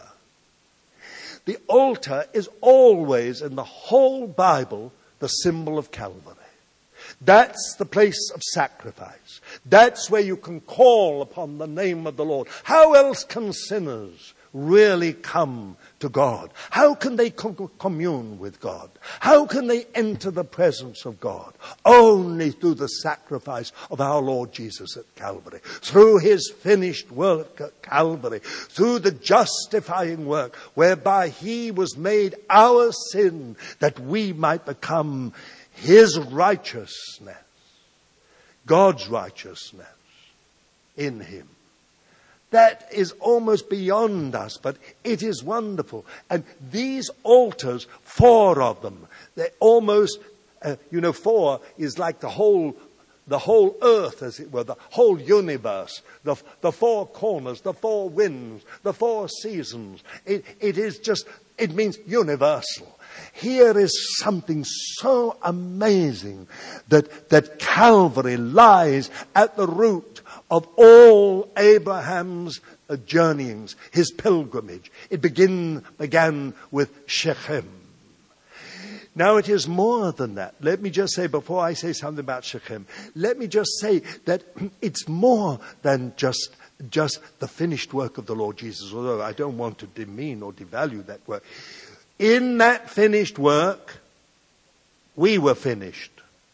The altar is always, in the whole Bible, the symbol of Calvary. That's the place of sacrifice. That's where you can call upon the name of the Lord. How else can sinners really come to God? How can they commune with God? How can they enter the presence of God? Only through the sacrifice of our Lord Jesus at Calvary. Through his finished work at Calvary. Through the justifying work whereby he was made our sin that we might become his righteousness, God's righteousness in him. That is almost beyond us, but it is wonderful. And these altars, 4 of them, they almost 4 is like the whole earth, as it were, the whole universe, the four corners, the four winds, the four seasons. It means universal. Here is something so amazing that Calvary lies at the root of all Abraham's journeyings, his pilgrimage. It began with Shechem. Now it is more than that. Let me just say, before I say something about Shechem, let me just say that it's more than just the finished work of the Lord Jesus, although I don't want to demean or devalue that work. In that finished work, we were finished.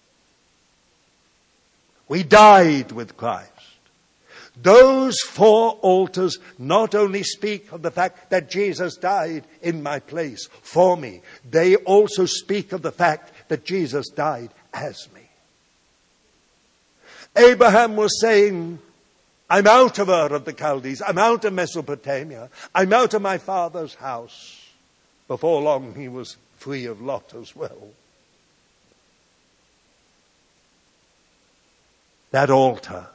We died with Christ. Those 4 altars not only speak of the fact that Jesus died in my place for me, they also speak of the fact that Jesus died as me. Abraham was saying, I'm out of Ur of the Chaldees, I'm out of Mesopotamia, I'm out of my father's house. Before long he was free of Lot as well. That altar.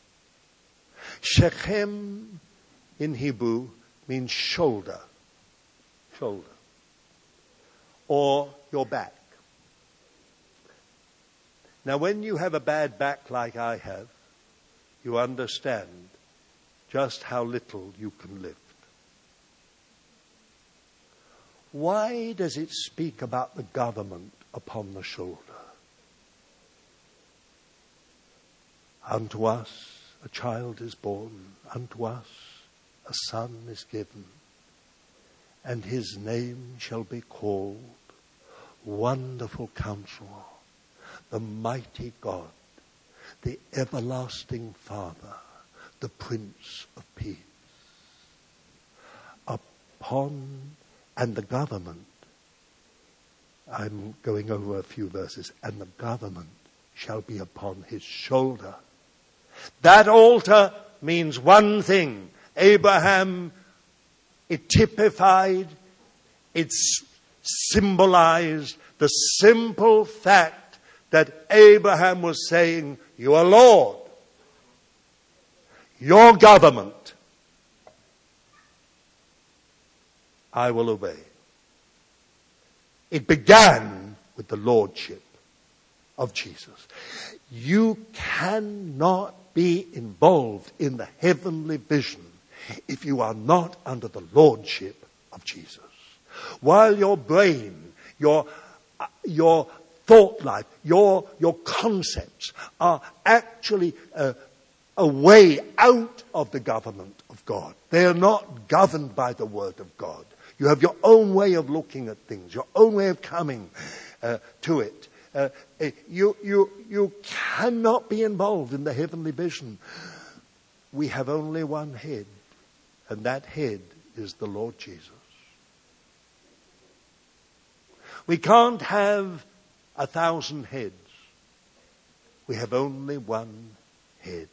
Shechem in Hebrew means shoulder. Shoulder. Or your back. Now when you have a bad back like I have, you understand just how little you can lift. Why does it speak about the government upon the shoulder? Unto us a child is born, unto us a son is given, and his name shall be called Wonderful Counselor, the Mighty God, the Everlasting Father, the Prince of Peace. And the government, I'm going over a few verses, and the government shall be upon his shoulder. That altar means one thing. Abraham, it typified, it symbolized the simple fact that Abraham was saying, you are Lord, your government, I will obey. It began with the lordship of Jesus. You cannot be involved in the heavenly vision if you are not under the lordship of Jesus. While your brain, your thought life, your concepts are actually a way out of the government of God. They are not governed by the Word of God. You have your own way of looking at things, your own way of coming to it. You cannot be involved in the heavenly vision. We have only one head, and that head is the Lord Jesus. We can't have 1,000 heads. We have only one head.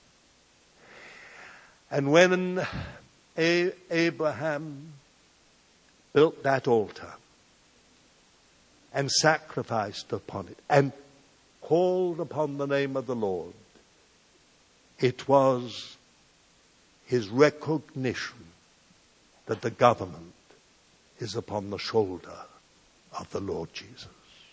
And when Abraham built that altar and sacrificed upon it and called upon the name of the Lord, it was his recognition that the government is upon the shoulder of the Lord Jesus.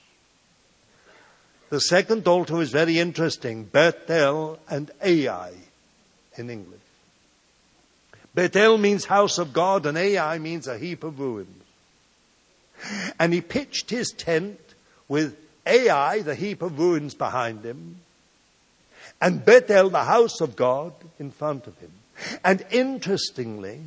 The second altar is very interesting, Bethel and Ai in English. Bethel means house of God, and Ai means a heap of ruins. And he pitched his tent with Ai, the heap of ruins, behind him, and Bethel, the house of God, in front of him. And interestingly,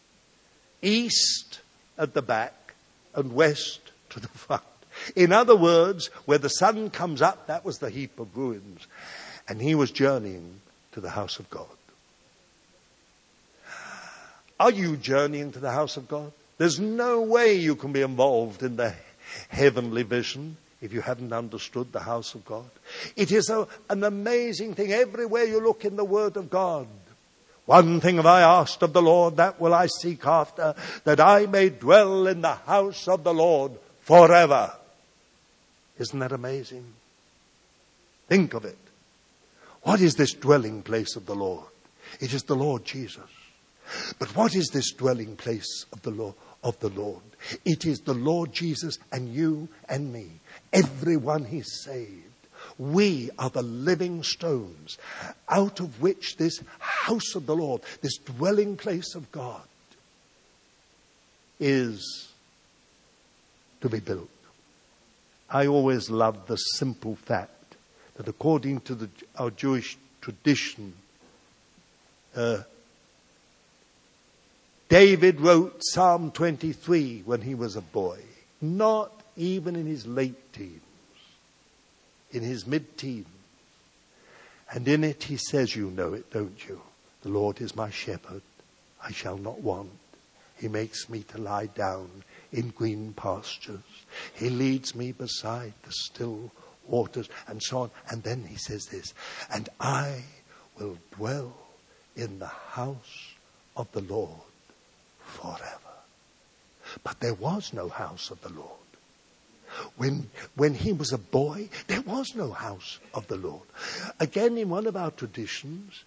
east at the back and west to the front. In other words, where the sun comes up, that was the heap of ruins. And he was journeying to the house of God. Are you journeying to the house of God? There's no way you can be involved in the heavenly vision if you haven't understood the house of God. It is an amazing thing. Everywhere you look in the Word of God, one thing have I asked of the Lord, that will I seek after, that I may dwell in the house of the Lord forever. Isn't that amazing? Think of it. What is this dwelling place of the Lord? It is the Lord Jesus. But what is this dwelling place of the Lord? It is the Lord Jesus and you and me. Everyone He's saved. We are the living stones out of which this house of the Lord, this dwelling place of God, is to be built. I always loved the simple fact that according to our Jewish tradition, David wrote Psalm 23 when he was a boy, not even in his late teens, in his mid-teens. And in it he says, you know it, don't you? The Lord is my shepherd, I shall not want. He makes me to lie down in green pastures. He leads me beside the still waters, and so on. And then he says this, and I will dwell in the house of the Lord forever. But there was no house of the Lord. When he was a boy, there was no house of the Lord. Again, in one of our traditions,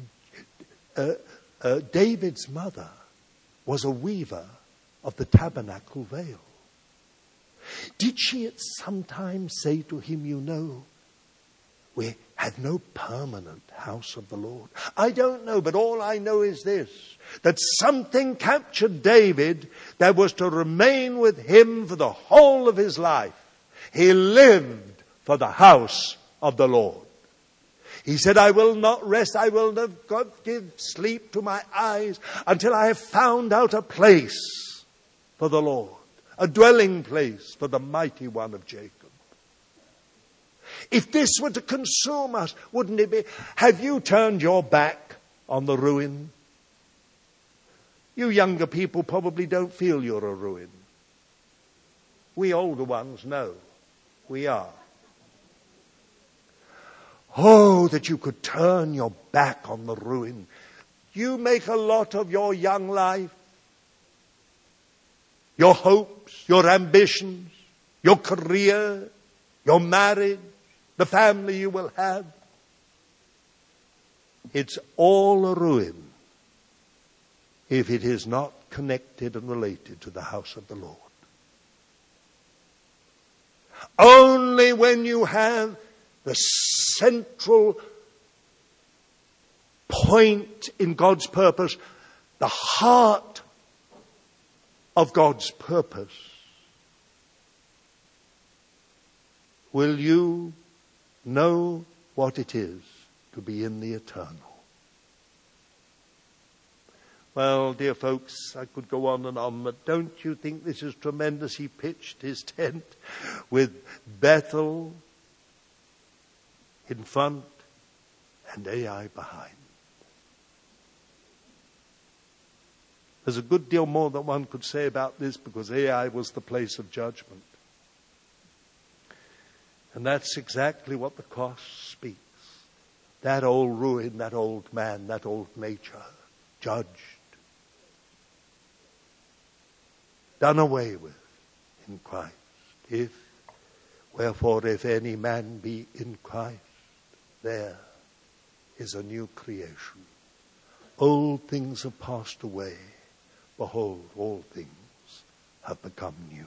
David's mother was a weaver of the tabernacle veil. Did she at some time say to him, you know, we had no permanent house of the Lord? I don't know, but all I know is this, that something captured David that was to remain with him for the whole of his life. He lived for the house of the Lord. He said, I will not rest, I will not give sleep to my eyes until I have found out a place for the Lord, a dwelling place for the mighty one of Jacob. If this were to consume us, wouldn't it be? Have you turned your back on the ruin? You younger people probably don't feel you're a ruin. We older ones know we are. Oh, that you could turn your back on the ruin. You make a lot of your young life, your hopes, your ambitions, your career, your marriage, the family you will have. It's all a ruin if it is not connected and related to the house of the Lord. Only when you have the central point in God's purpose, the heart of God's purpose, will you know what it is to be in the eternal. Well, dear folks, I could go on and on, but don't you think this is tremendous? He pitched his tent with Bethel in front and Ai behind. There's a good deal more that one could say about this, because Ai was the place of judgment. And that's exactly what the cross speaks. That old ruin, that old man, that old nature, judged, done away with in Christ. Wherefore, if any man be in Christ, there is a new creation. Old things have passed away. Behold, all things have become new.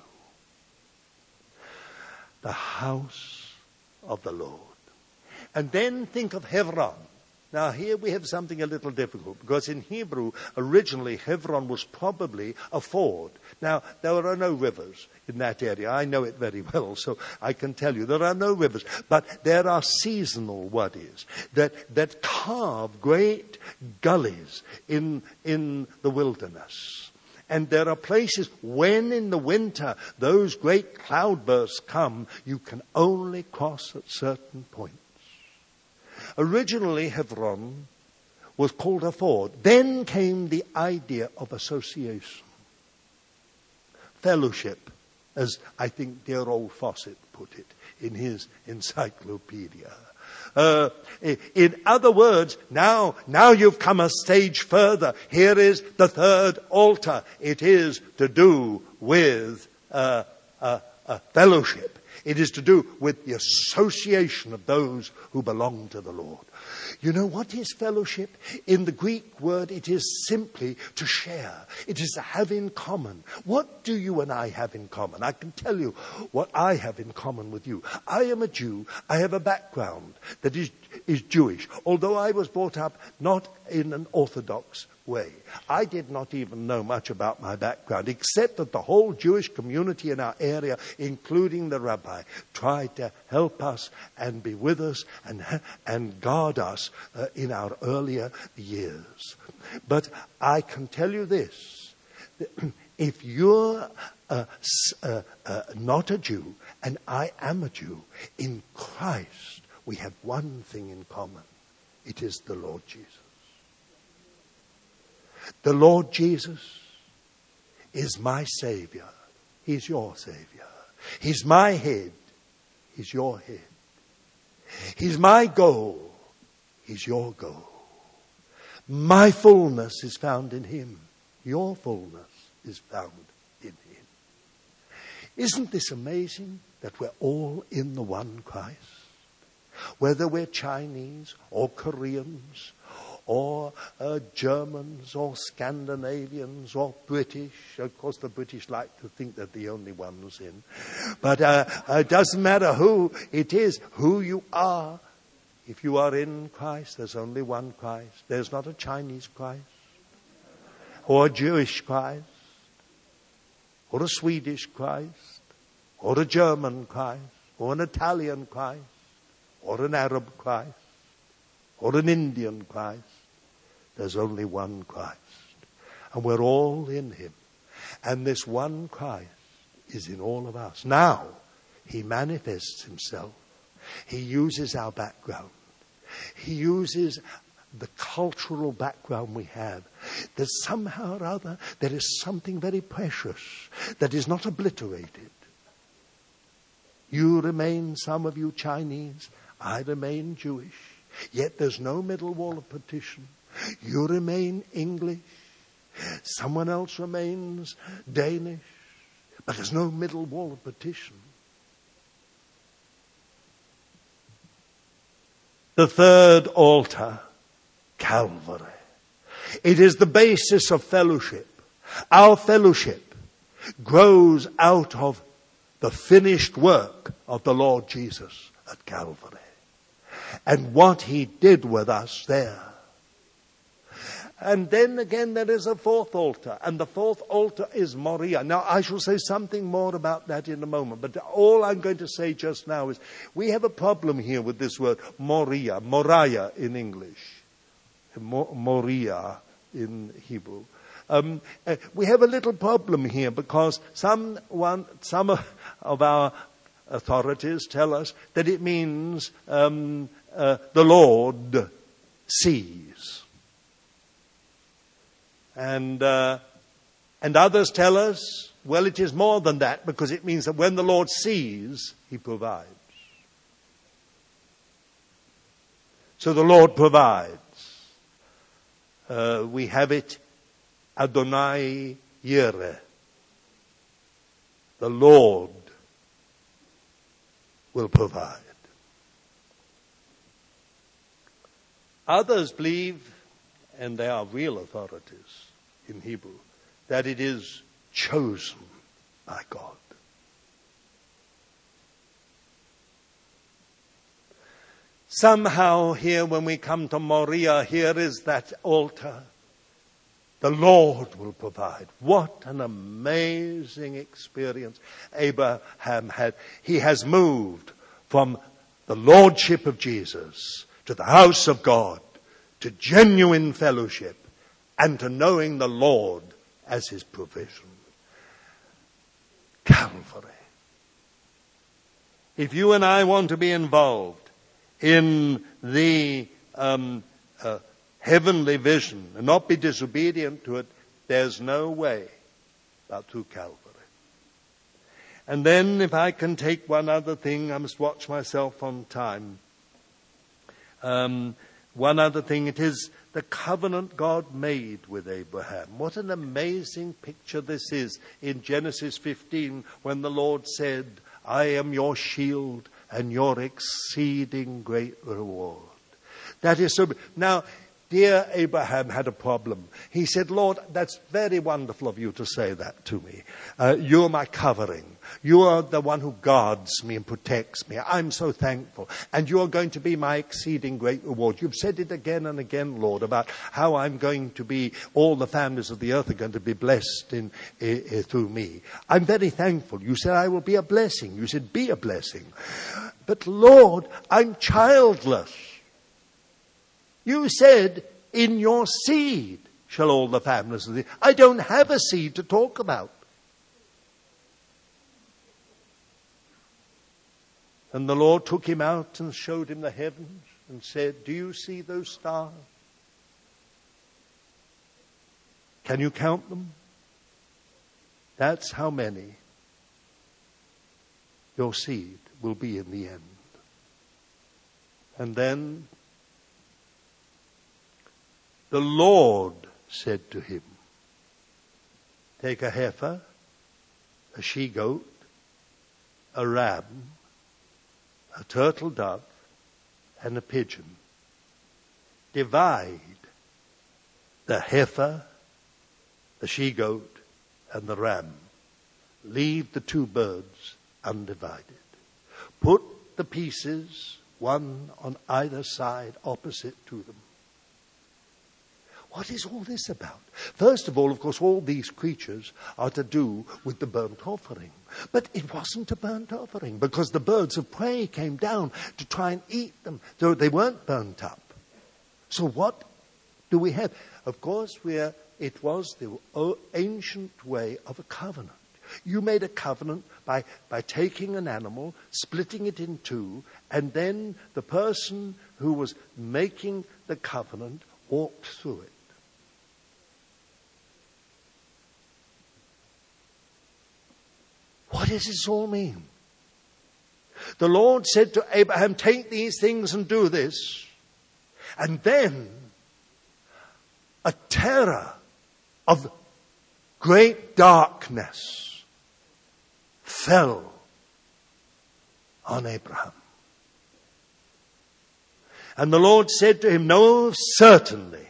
The house of the Lord. And then think of Hebron. Now here we have something a little difficult, because in Hebrew, originally Hebron was probably a ford. Now, there are no rivers in that area. I know it very well, so I can tell you there are no rivers. But there are seasonal wadis that carve great gullies in the wilderness. And there are places when in the winter those great cloudbursts come, you can only cross at certain points. Originally, Hebron was called a ford. Then came the idea of association. Fellowship, as I think dear old Fawcett put it in his encyclopedia. In other words, now you've come a stage further. Here is the third altar. It is to do with fellowship. It is to do with the association of those who belong to the Lord. You know what is fellowship? In the Greek word, it is simply to share. It is to have in common. What do you and I have in common? I can tell you what I have in common with you. I am a Jew. I have a background that is Jewish, although I was brought up not in an Orthodox way. I did not even know much about my background, except that the whole Jewish community in our area, including the rabbi, tried to help us and be with us and guard us in our earlier years. But I can tell you this, if you're not a Jew and I am a Jew, in Christ we have one thing in common. It is the Lord Jesus. The Lord Jesus is my Savior. He's your Savior. He's my head. He's your head. He's my goal. He's your goal. My fullness is found in Him. Your fullness is found in Him. Isn't this amazing that we're all in the one Christ? Whether we're Chinese or Koreans or Germans or Scandinavians or British. Of course, the British like to think they're the only ones in. But it doesn't matter who it is, who you are. If you are in Christ, there's only one Christ. There's not a Chinese Christ or a Jewish Christ or a Swedish Christ or a German Christ or an Italian Christ or an Arab Christ or an Indian Christ. There's only one Christ. And we're all in Him. And this one Christ is in all of us. Now, He manifests Himself. He uses our background. He uses the cultural background we have. That somehow or other, there is something very precious that is not obliterated. You remain, some of you, Chinese. I remain Jewish. Yet there's no middle wall of partition. You remain English. Someone else remains Danish. But there's no middle wall of partition. The third altar, Calvary. It is the basis of fellowship. Our fellowship grows out of the finished work of the Lord Jesus at Calvary. And what He did with us there. And then again there is a fourth altar. And the fourth altar is Moriah. Now I shall say something more about that in a moment. But all I'm going to say just now is we have a problem here with this word Moriah. Moriah in English. Moriah in Hebrew. We have a little problem here because some of our authorities tell us that it means the Lord sees. And others tell us, well, it is more than that because it means that when the Lord sees, He provides. So the Lord provides. We have it, Adonai Yireh. The Lord will provide. Others believe, and they are real authorities in Hebrew, that it is chosen by God. Somehow here when we come to Moriah, here is that altar. The Lord will provide. What an amazing experience Abraham had. He has moved from the lordship of Jesus to the house of God, to genuine fellowship, and to knowing the Lord as His provision. Calvary. If you and I want to be involved in the heavenly vision and not be disobedient to it, there's no way but through Calvary. And then if I can take one other thing, I must watch myself on time. One other thing, it is the covenant God made with Abraham. What an amazing picture this is in Genesis 15 when the Lord said, I am your shield and your exceeding great reward. That is so. Now, dear Abraham had a problem. He said, Lord, that's very wonderful of you to say that to me. You're my covering. You are the one who guards me and protects me. I'm so thankful. And you're going to be my exceeding great reward. You've said it again and again, Lord, about how I'm going to be, all the families of the earth are going to be blessed through me. I'm very thankful. You said I will be a blessing. You said be a blessing. But Lord, I'm childless. You said, in your seed shall all the families of the earth. I don't have a seed to talk about. And the Lord took him out and showed him the heavens and said, do you see those stars? Can you count them? That's how many your seed will be in the end. And then the Lord said to him, take a heifer, a she-goat, a ram, a turtle dove, and a pigeon. Divide the heifer, the she-goat, and the ram. Leave the two birds undivided. Put the pieces, one on either side, opposite to them. What is all this about? First of all, of course, all these creatures are to do with the burnt offering. But it wasn't a burnt offering because the birds of prey came down to try and eat them, though they weren't burnt up. So what do we have? Of course, it was the ancient way of a covenant. You made a covenant by taking an animal, splitting it in two, and then the person who was making the covenant walked through it. What does this all mean? The Lord said to Abraham, take these things and do this. And then a terror of great darkness fell on Abraham. And the Lord said to him, know certainly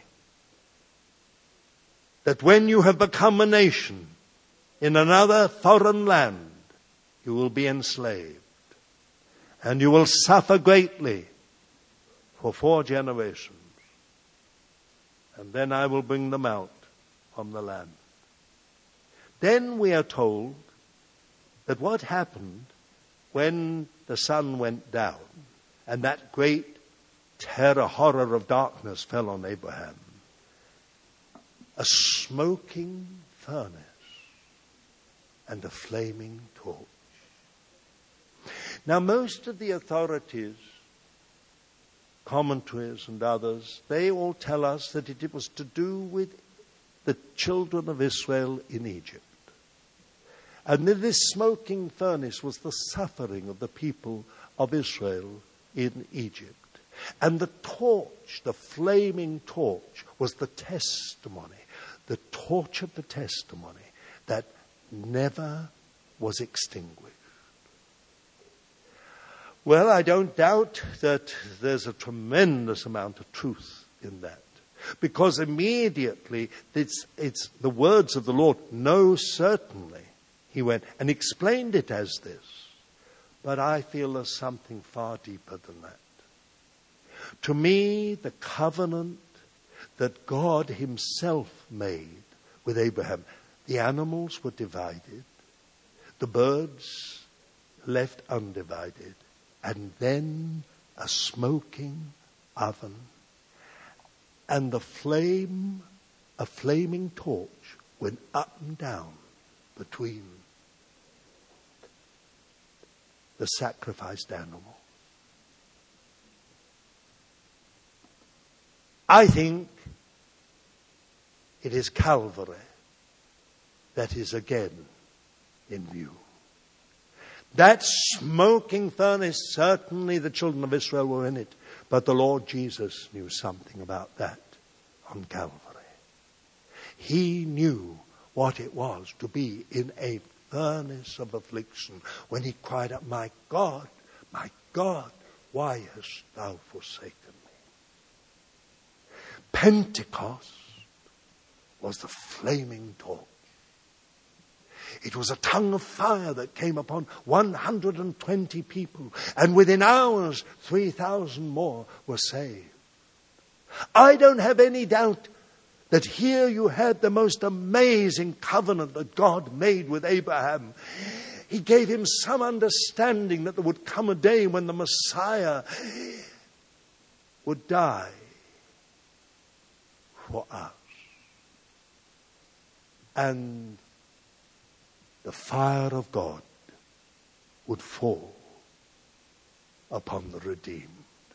that when you have become a nation in another foreign land, you will be enslaved. And you will suffer greatly for 4 generations. And then I will bring them out from the land. Then we are told that what happened when the sun went down and that great horror of darkness fell on Abraham. A smoking furnace and a flaming torch. Now, most of the authorities, commentaries and others, they all tell us that it was to do with the children of Israel in Egypt. And this smoking furnace was the suffering of the people of Israel in Egypt. And the torch, the flaming torch, was the testimony, the torch of the testimony that never was extinguished. Well, I don't doubt that there's a tremendous amount of truth in that. Because immediately it's the words of the Lord, no, certainly. He went and explained it as this. But I feel there's something far deeper than that. To me, the covenant that God himself made with Abraham, the animals were divided, the birds left undivided, and then a smoking oven, and a flaming torch went up and down between the sacrificed animal. I think it is Calvary that is again in view. That smoking furnace, certainly the children of Israel were in it, But the Lord Jesus knew something about that on Calvary. He knew what it was to be in a furnace of affliction when he cried out, my God, why hast thou forsaken me? Pentecost was the flaming torch. It was a tongue of fire that came upon 120 people, and within hours 3,000 more were saved. I don't have any doubt that here you had the most amazing covenant that God made with Abraham. He gave him some understanding that there would come a day when the Messiah would die for us. And the fire of God would fall upon the redeemed.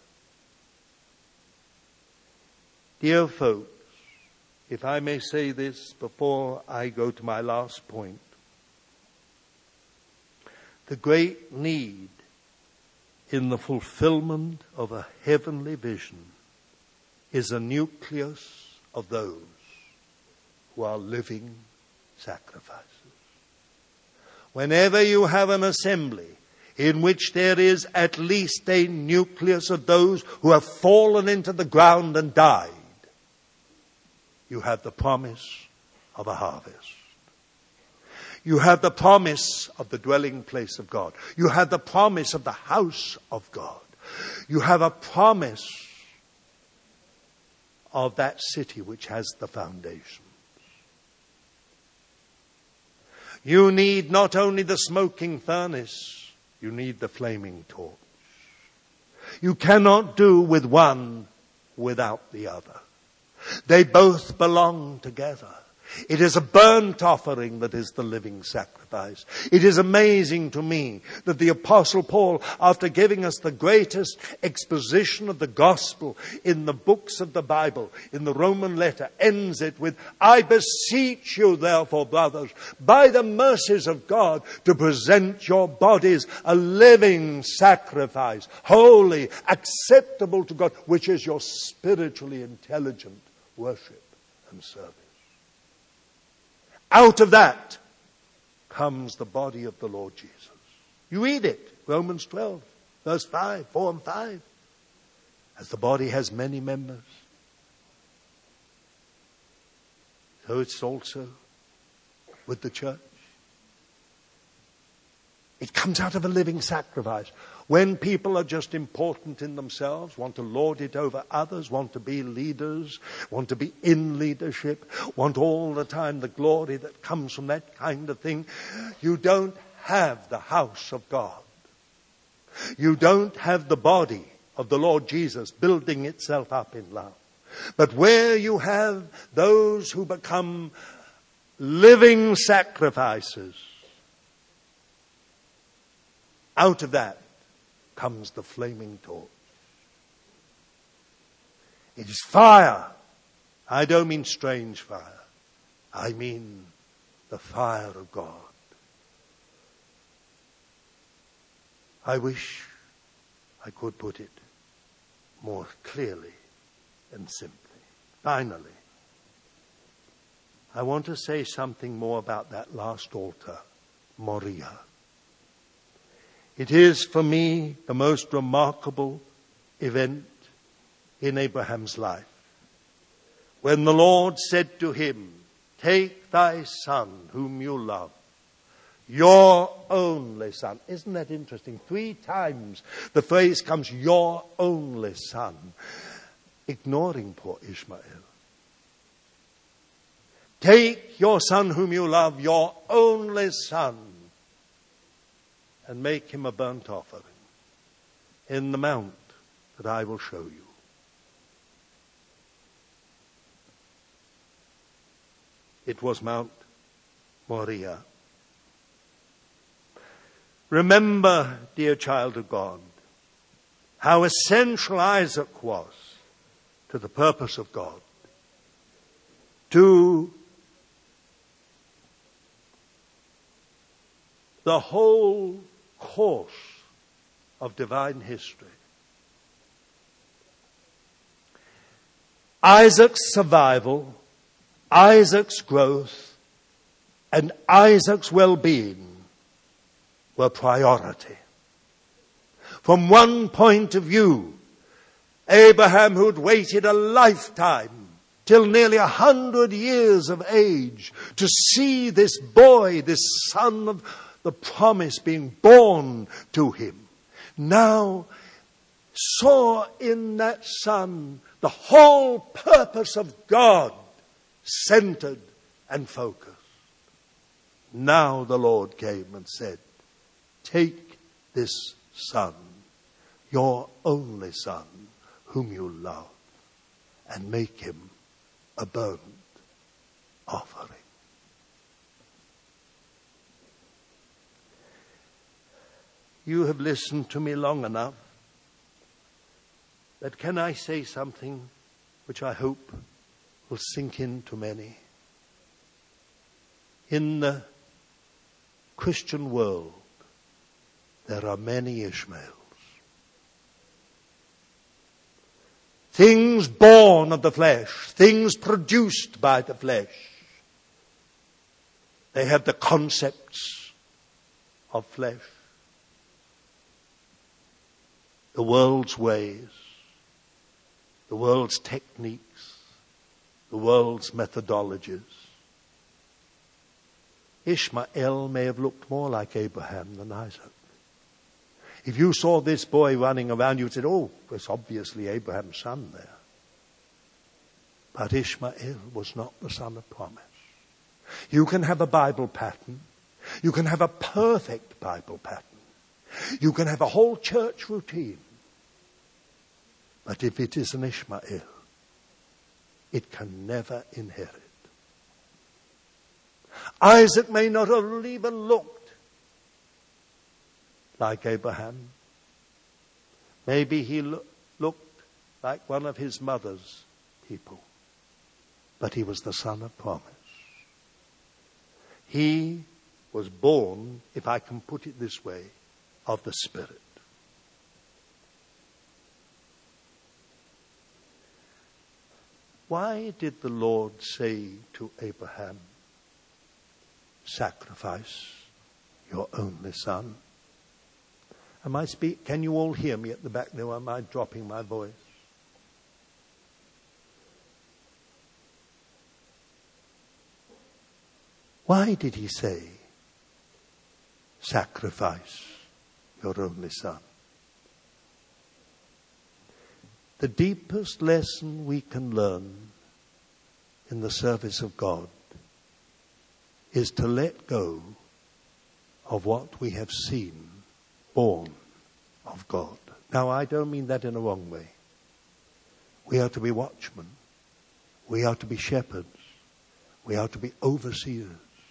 Dear folks, if I may say this before I go to my last point, the great need in the fulfillment of a heavenly vision is a nucleus of those who are living sacrifices. Whenever you have an assembly in which there is at least a nucleus of those who have fallen into the ground and died, you have the promise of a harvest. You have the promise of the dwelling place of God. You have the promise of the house of God. You have a promise of that city which has the foundations. You need not only the smoking furnace, you need the flaming torch. You cannot do with one without the other. They both belong together. It is a burnt offering that is the living sacrifice. It is amazing to me that the Apostle Paul, after giving us the greatest exposition of the gospel in the books of the Bible, in the Roman letter, ends it with, I beseech you therefore, brothers, by the mercies of God, to present your bodies a living sacrifice, holy, acceptable to God, which is your spiritually intelligent worship and service. Out of that comes the body of the Lord Jesus. You read it, Romans 12, verse 5, 4 and 5. As the body has many members, so it's also with the church. It comes out of a living sacrifice. When people are just important in themselves, want to lord it over others, want to be leaders, want to be in leadership, want all the time the glory that comes from that kind of thing, you don't have the house of God. You don't have the body of the Lord Jesus building itself up in love. But where you have those who become living sacrifices, out of that comes the flaming torch. It is fire. I don't mean strange fire. I mean the fire of God. I wish I could put it more clearly and simply. Finally, I want to say something more about that last altar, Moriah. It is, for me, the most remarkable event in Abraham's life. When the Lord said to him, take thy son whom you love, your only son. Isn't that interesting? 3 times the phrase comes, your only son, ignoring poor Ishmael. Take your son whom you love, your only son, and make him a burnt offering in the mount that I will show you. It was Mount Moriah. Remember, dear child of God, how essential Isaac was to the purpose of God, to the whole course of divine history. Isaac's survival, Isaac's growth, and Isaac's well-being were priority. From one point of view, Abraham, who'd waited a lifetime, till nearly 100 years of age, to see this boy, this son of the promise being born to him, now saw in that son the whole purpose of God centered and focused. Now the Lord came and said, take this son, your only son, whom you love, and make him a burnt offering. You have listened to me long enough, but can I say something which I hope will sink into many? In the Christian world, there are many Ishmaels. Things born of the flesh, things produced by the flesh. They have the concepts of flesh, the world's ways, the world's techniques, the world's methodologies. Ishmael may have looked more like Abraham than Isaac. If you saw this boy running around, you'd say, oh, it's obviously Abraham's son there. But Ishmael was not the son of promise. You can have a Bible pattern. You can have a perfect Bible pattern. You can have a whole church routine. But if it is an Ishmael, it can never inherit. Isaac may not have even looked like Abraham. Maybe he looked like one of his mother's people. But he was the son of promise. He was born, if I can put it this way, of the Spirit. Why did the Lord say to Abraham, sacrifice your only son? Can you all hear me at the back there? Am I dropping my voice? Why did he say, sacrifice your only son? The deepest lesson we can learn in the service of God is to let go of what we have seen born of God. Now, I don't mean that in a wrong way. We are to be watchmen. We are to be shepherds. We are to be overseers.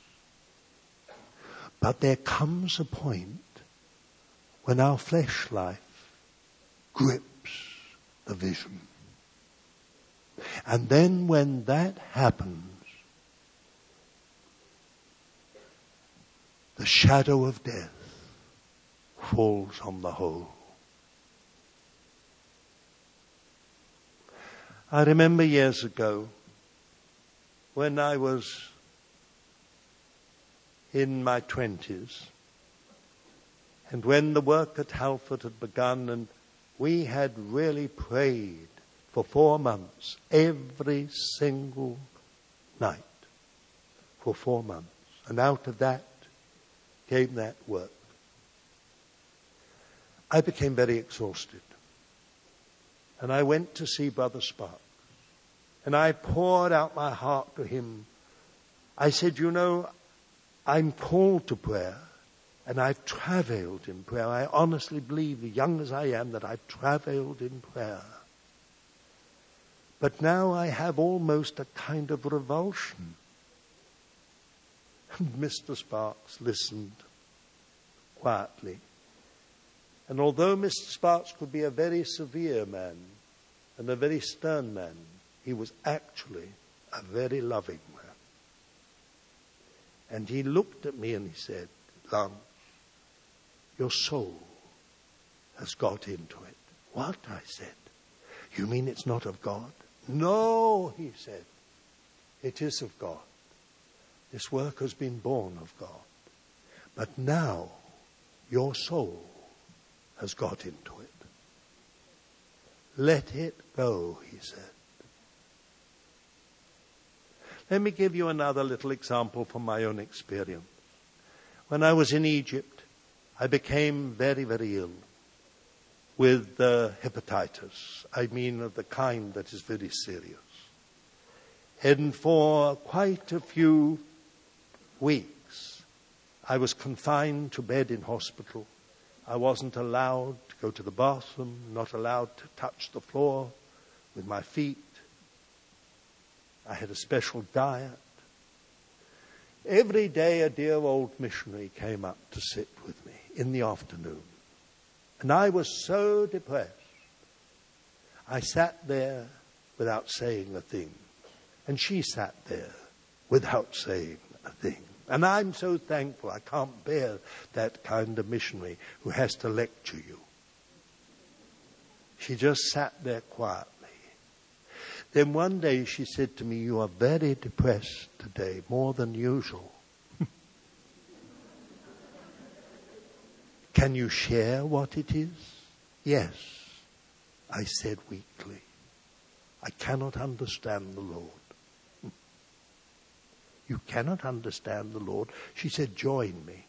But there comes a point when our flesh life grips the vision. And then when that happens, the shadow of death falls on the whole. I remember years ago when I was in my 20s and when the work at Halford had begun, and we had really prayed for 4 months every single night for 4 months, and out of that came that work. I became very exhausted. And I went to see Brother Sparks. And I poured out my heart to him. I said, you know, I'm called to prayer. And I've travailed in prayer. I honestly believe, young as I am, that I've travailed in prayer. But now I have almost a kind of revulsion. And Mr. Sparks listened quietly. And although Mr. Sparks could be a very severe man and a very stern man, he was actually a very loving man. And he looked at me and he said, Lance, your soul has got into it. What? I said. You mean it's not of God? No, he said, it is of God. This work has been born of God. But now your soul has got into it. Let it go, he said. Let me give you another little example from my own experience. When I was in Egypt, I became very, very ill with hepatitis. I mean of the kind that is very serious. And for quite a few weeks, I was confined to bed in hospital. I wasn't allowed to go to the bathroom, not allowed to touch the floor with my feet. I had a special diet. Every day a dear old missionary came up to sit with me in the afternoon. And I was so depressed. I sat there without saying a thing. And she sat there without saying a thing. And I'm so thankful. I can't bear that kind of missionary who has to lecture you. She just sat there quietly. Then one day she said to me, "You are very depressed today, more than usual. Can you share what it is?" "Yes," I said weakly. "I cannot understand the Lord." "You cannot understand the Lord?" She said, "Join me."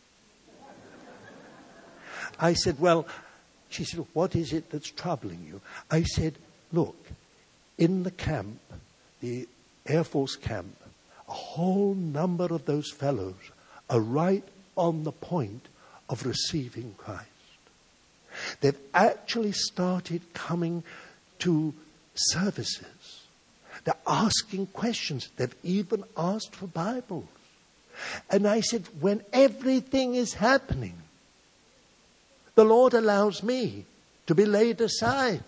I said, "Well," she said, "what is it that's troubling you?" I said, "Look, in the camp, the Air Force camp, a whole number of those fellows are right on the point of receiving Christ. They've actually started coming to services. They're asking questions. They've even asked for Bibles." And I said, when everything is happening, the Lord allows me to be laid aside.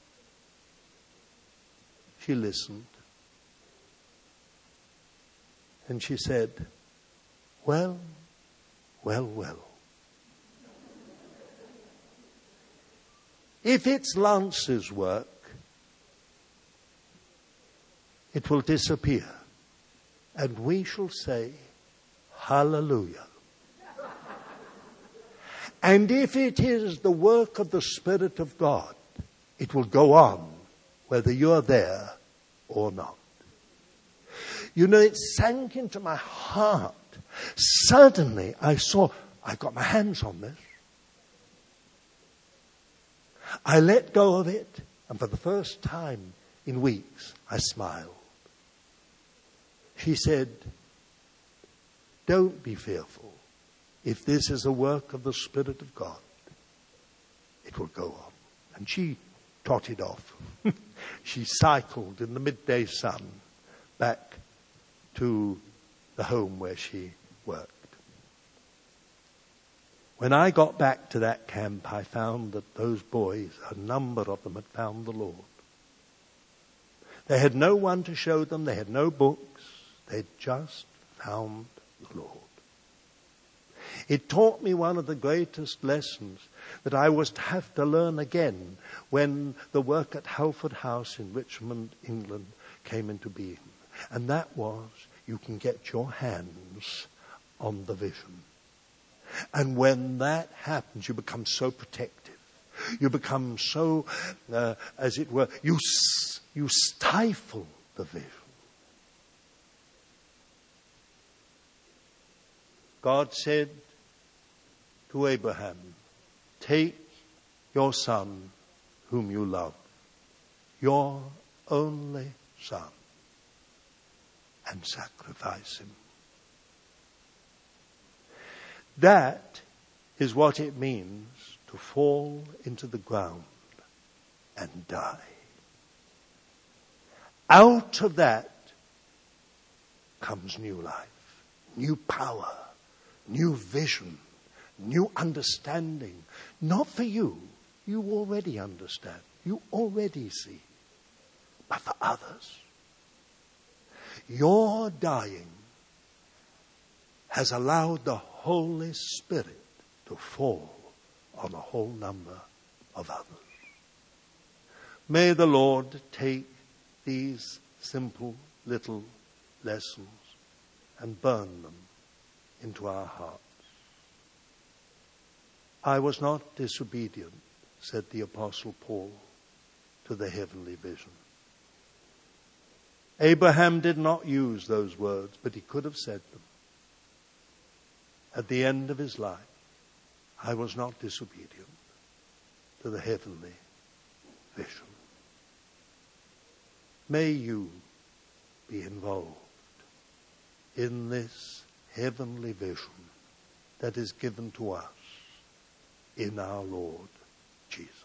She listened. And she said, well. If it's Lance's work, it will disappear. And we shall say, hallelujah. And if it is the work of the Spirit of God, it will go on, whether you're there or not. You know, it sank into my heart. Suddenly I got my hands on this. I let go of it, and for the first time in weeks, I smiled. She said, "Don't be fearful. If this is a work of the Spirit of God, it will go on." And she trotted off. She cycled in the midday sun back to the home where she worked. When I got back to that camp, I found that those boys, a number of them, had found the Lord. They had no one to show them. They had no books. They'd just found the Lord. It taught me one of the greatest lessons that I was to have to learn again when the work at Halford House in Richmond, England, came into being. And that was, you can get your hands on the vision. And when that happens, you become so protective. You become so, as it were, you stifle the vision. God said to Abraham, "Take your son whom you love, your only son, and sacrifice him." That is what it means to fall into the ground and die. Out of that comes new life, new power, new vision, new understanding. Not for you. You already understand. You already see. But for others. Your dying has allowed the Holy Spirit to fall on a whole number of others. May the Lord take these simple little lessons and burn them into our hearts. I was not disobedient, said the Apostle Paul, to the heavenly vision. Abraham did not use those words, but he could have said them. At the end of his life, I was not disobedient to the heavenly vision. May you be involved in this heavenly vision that is given to us in our Lord Jesus.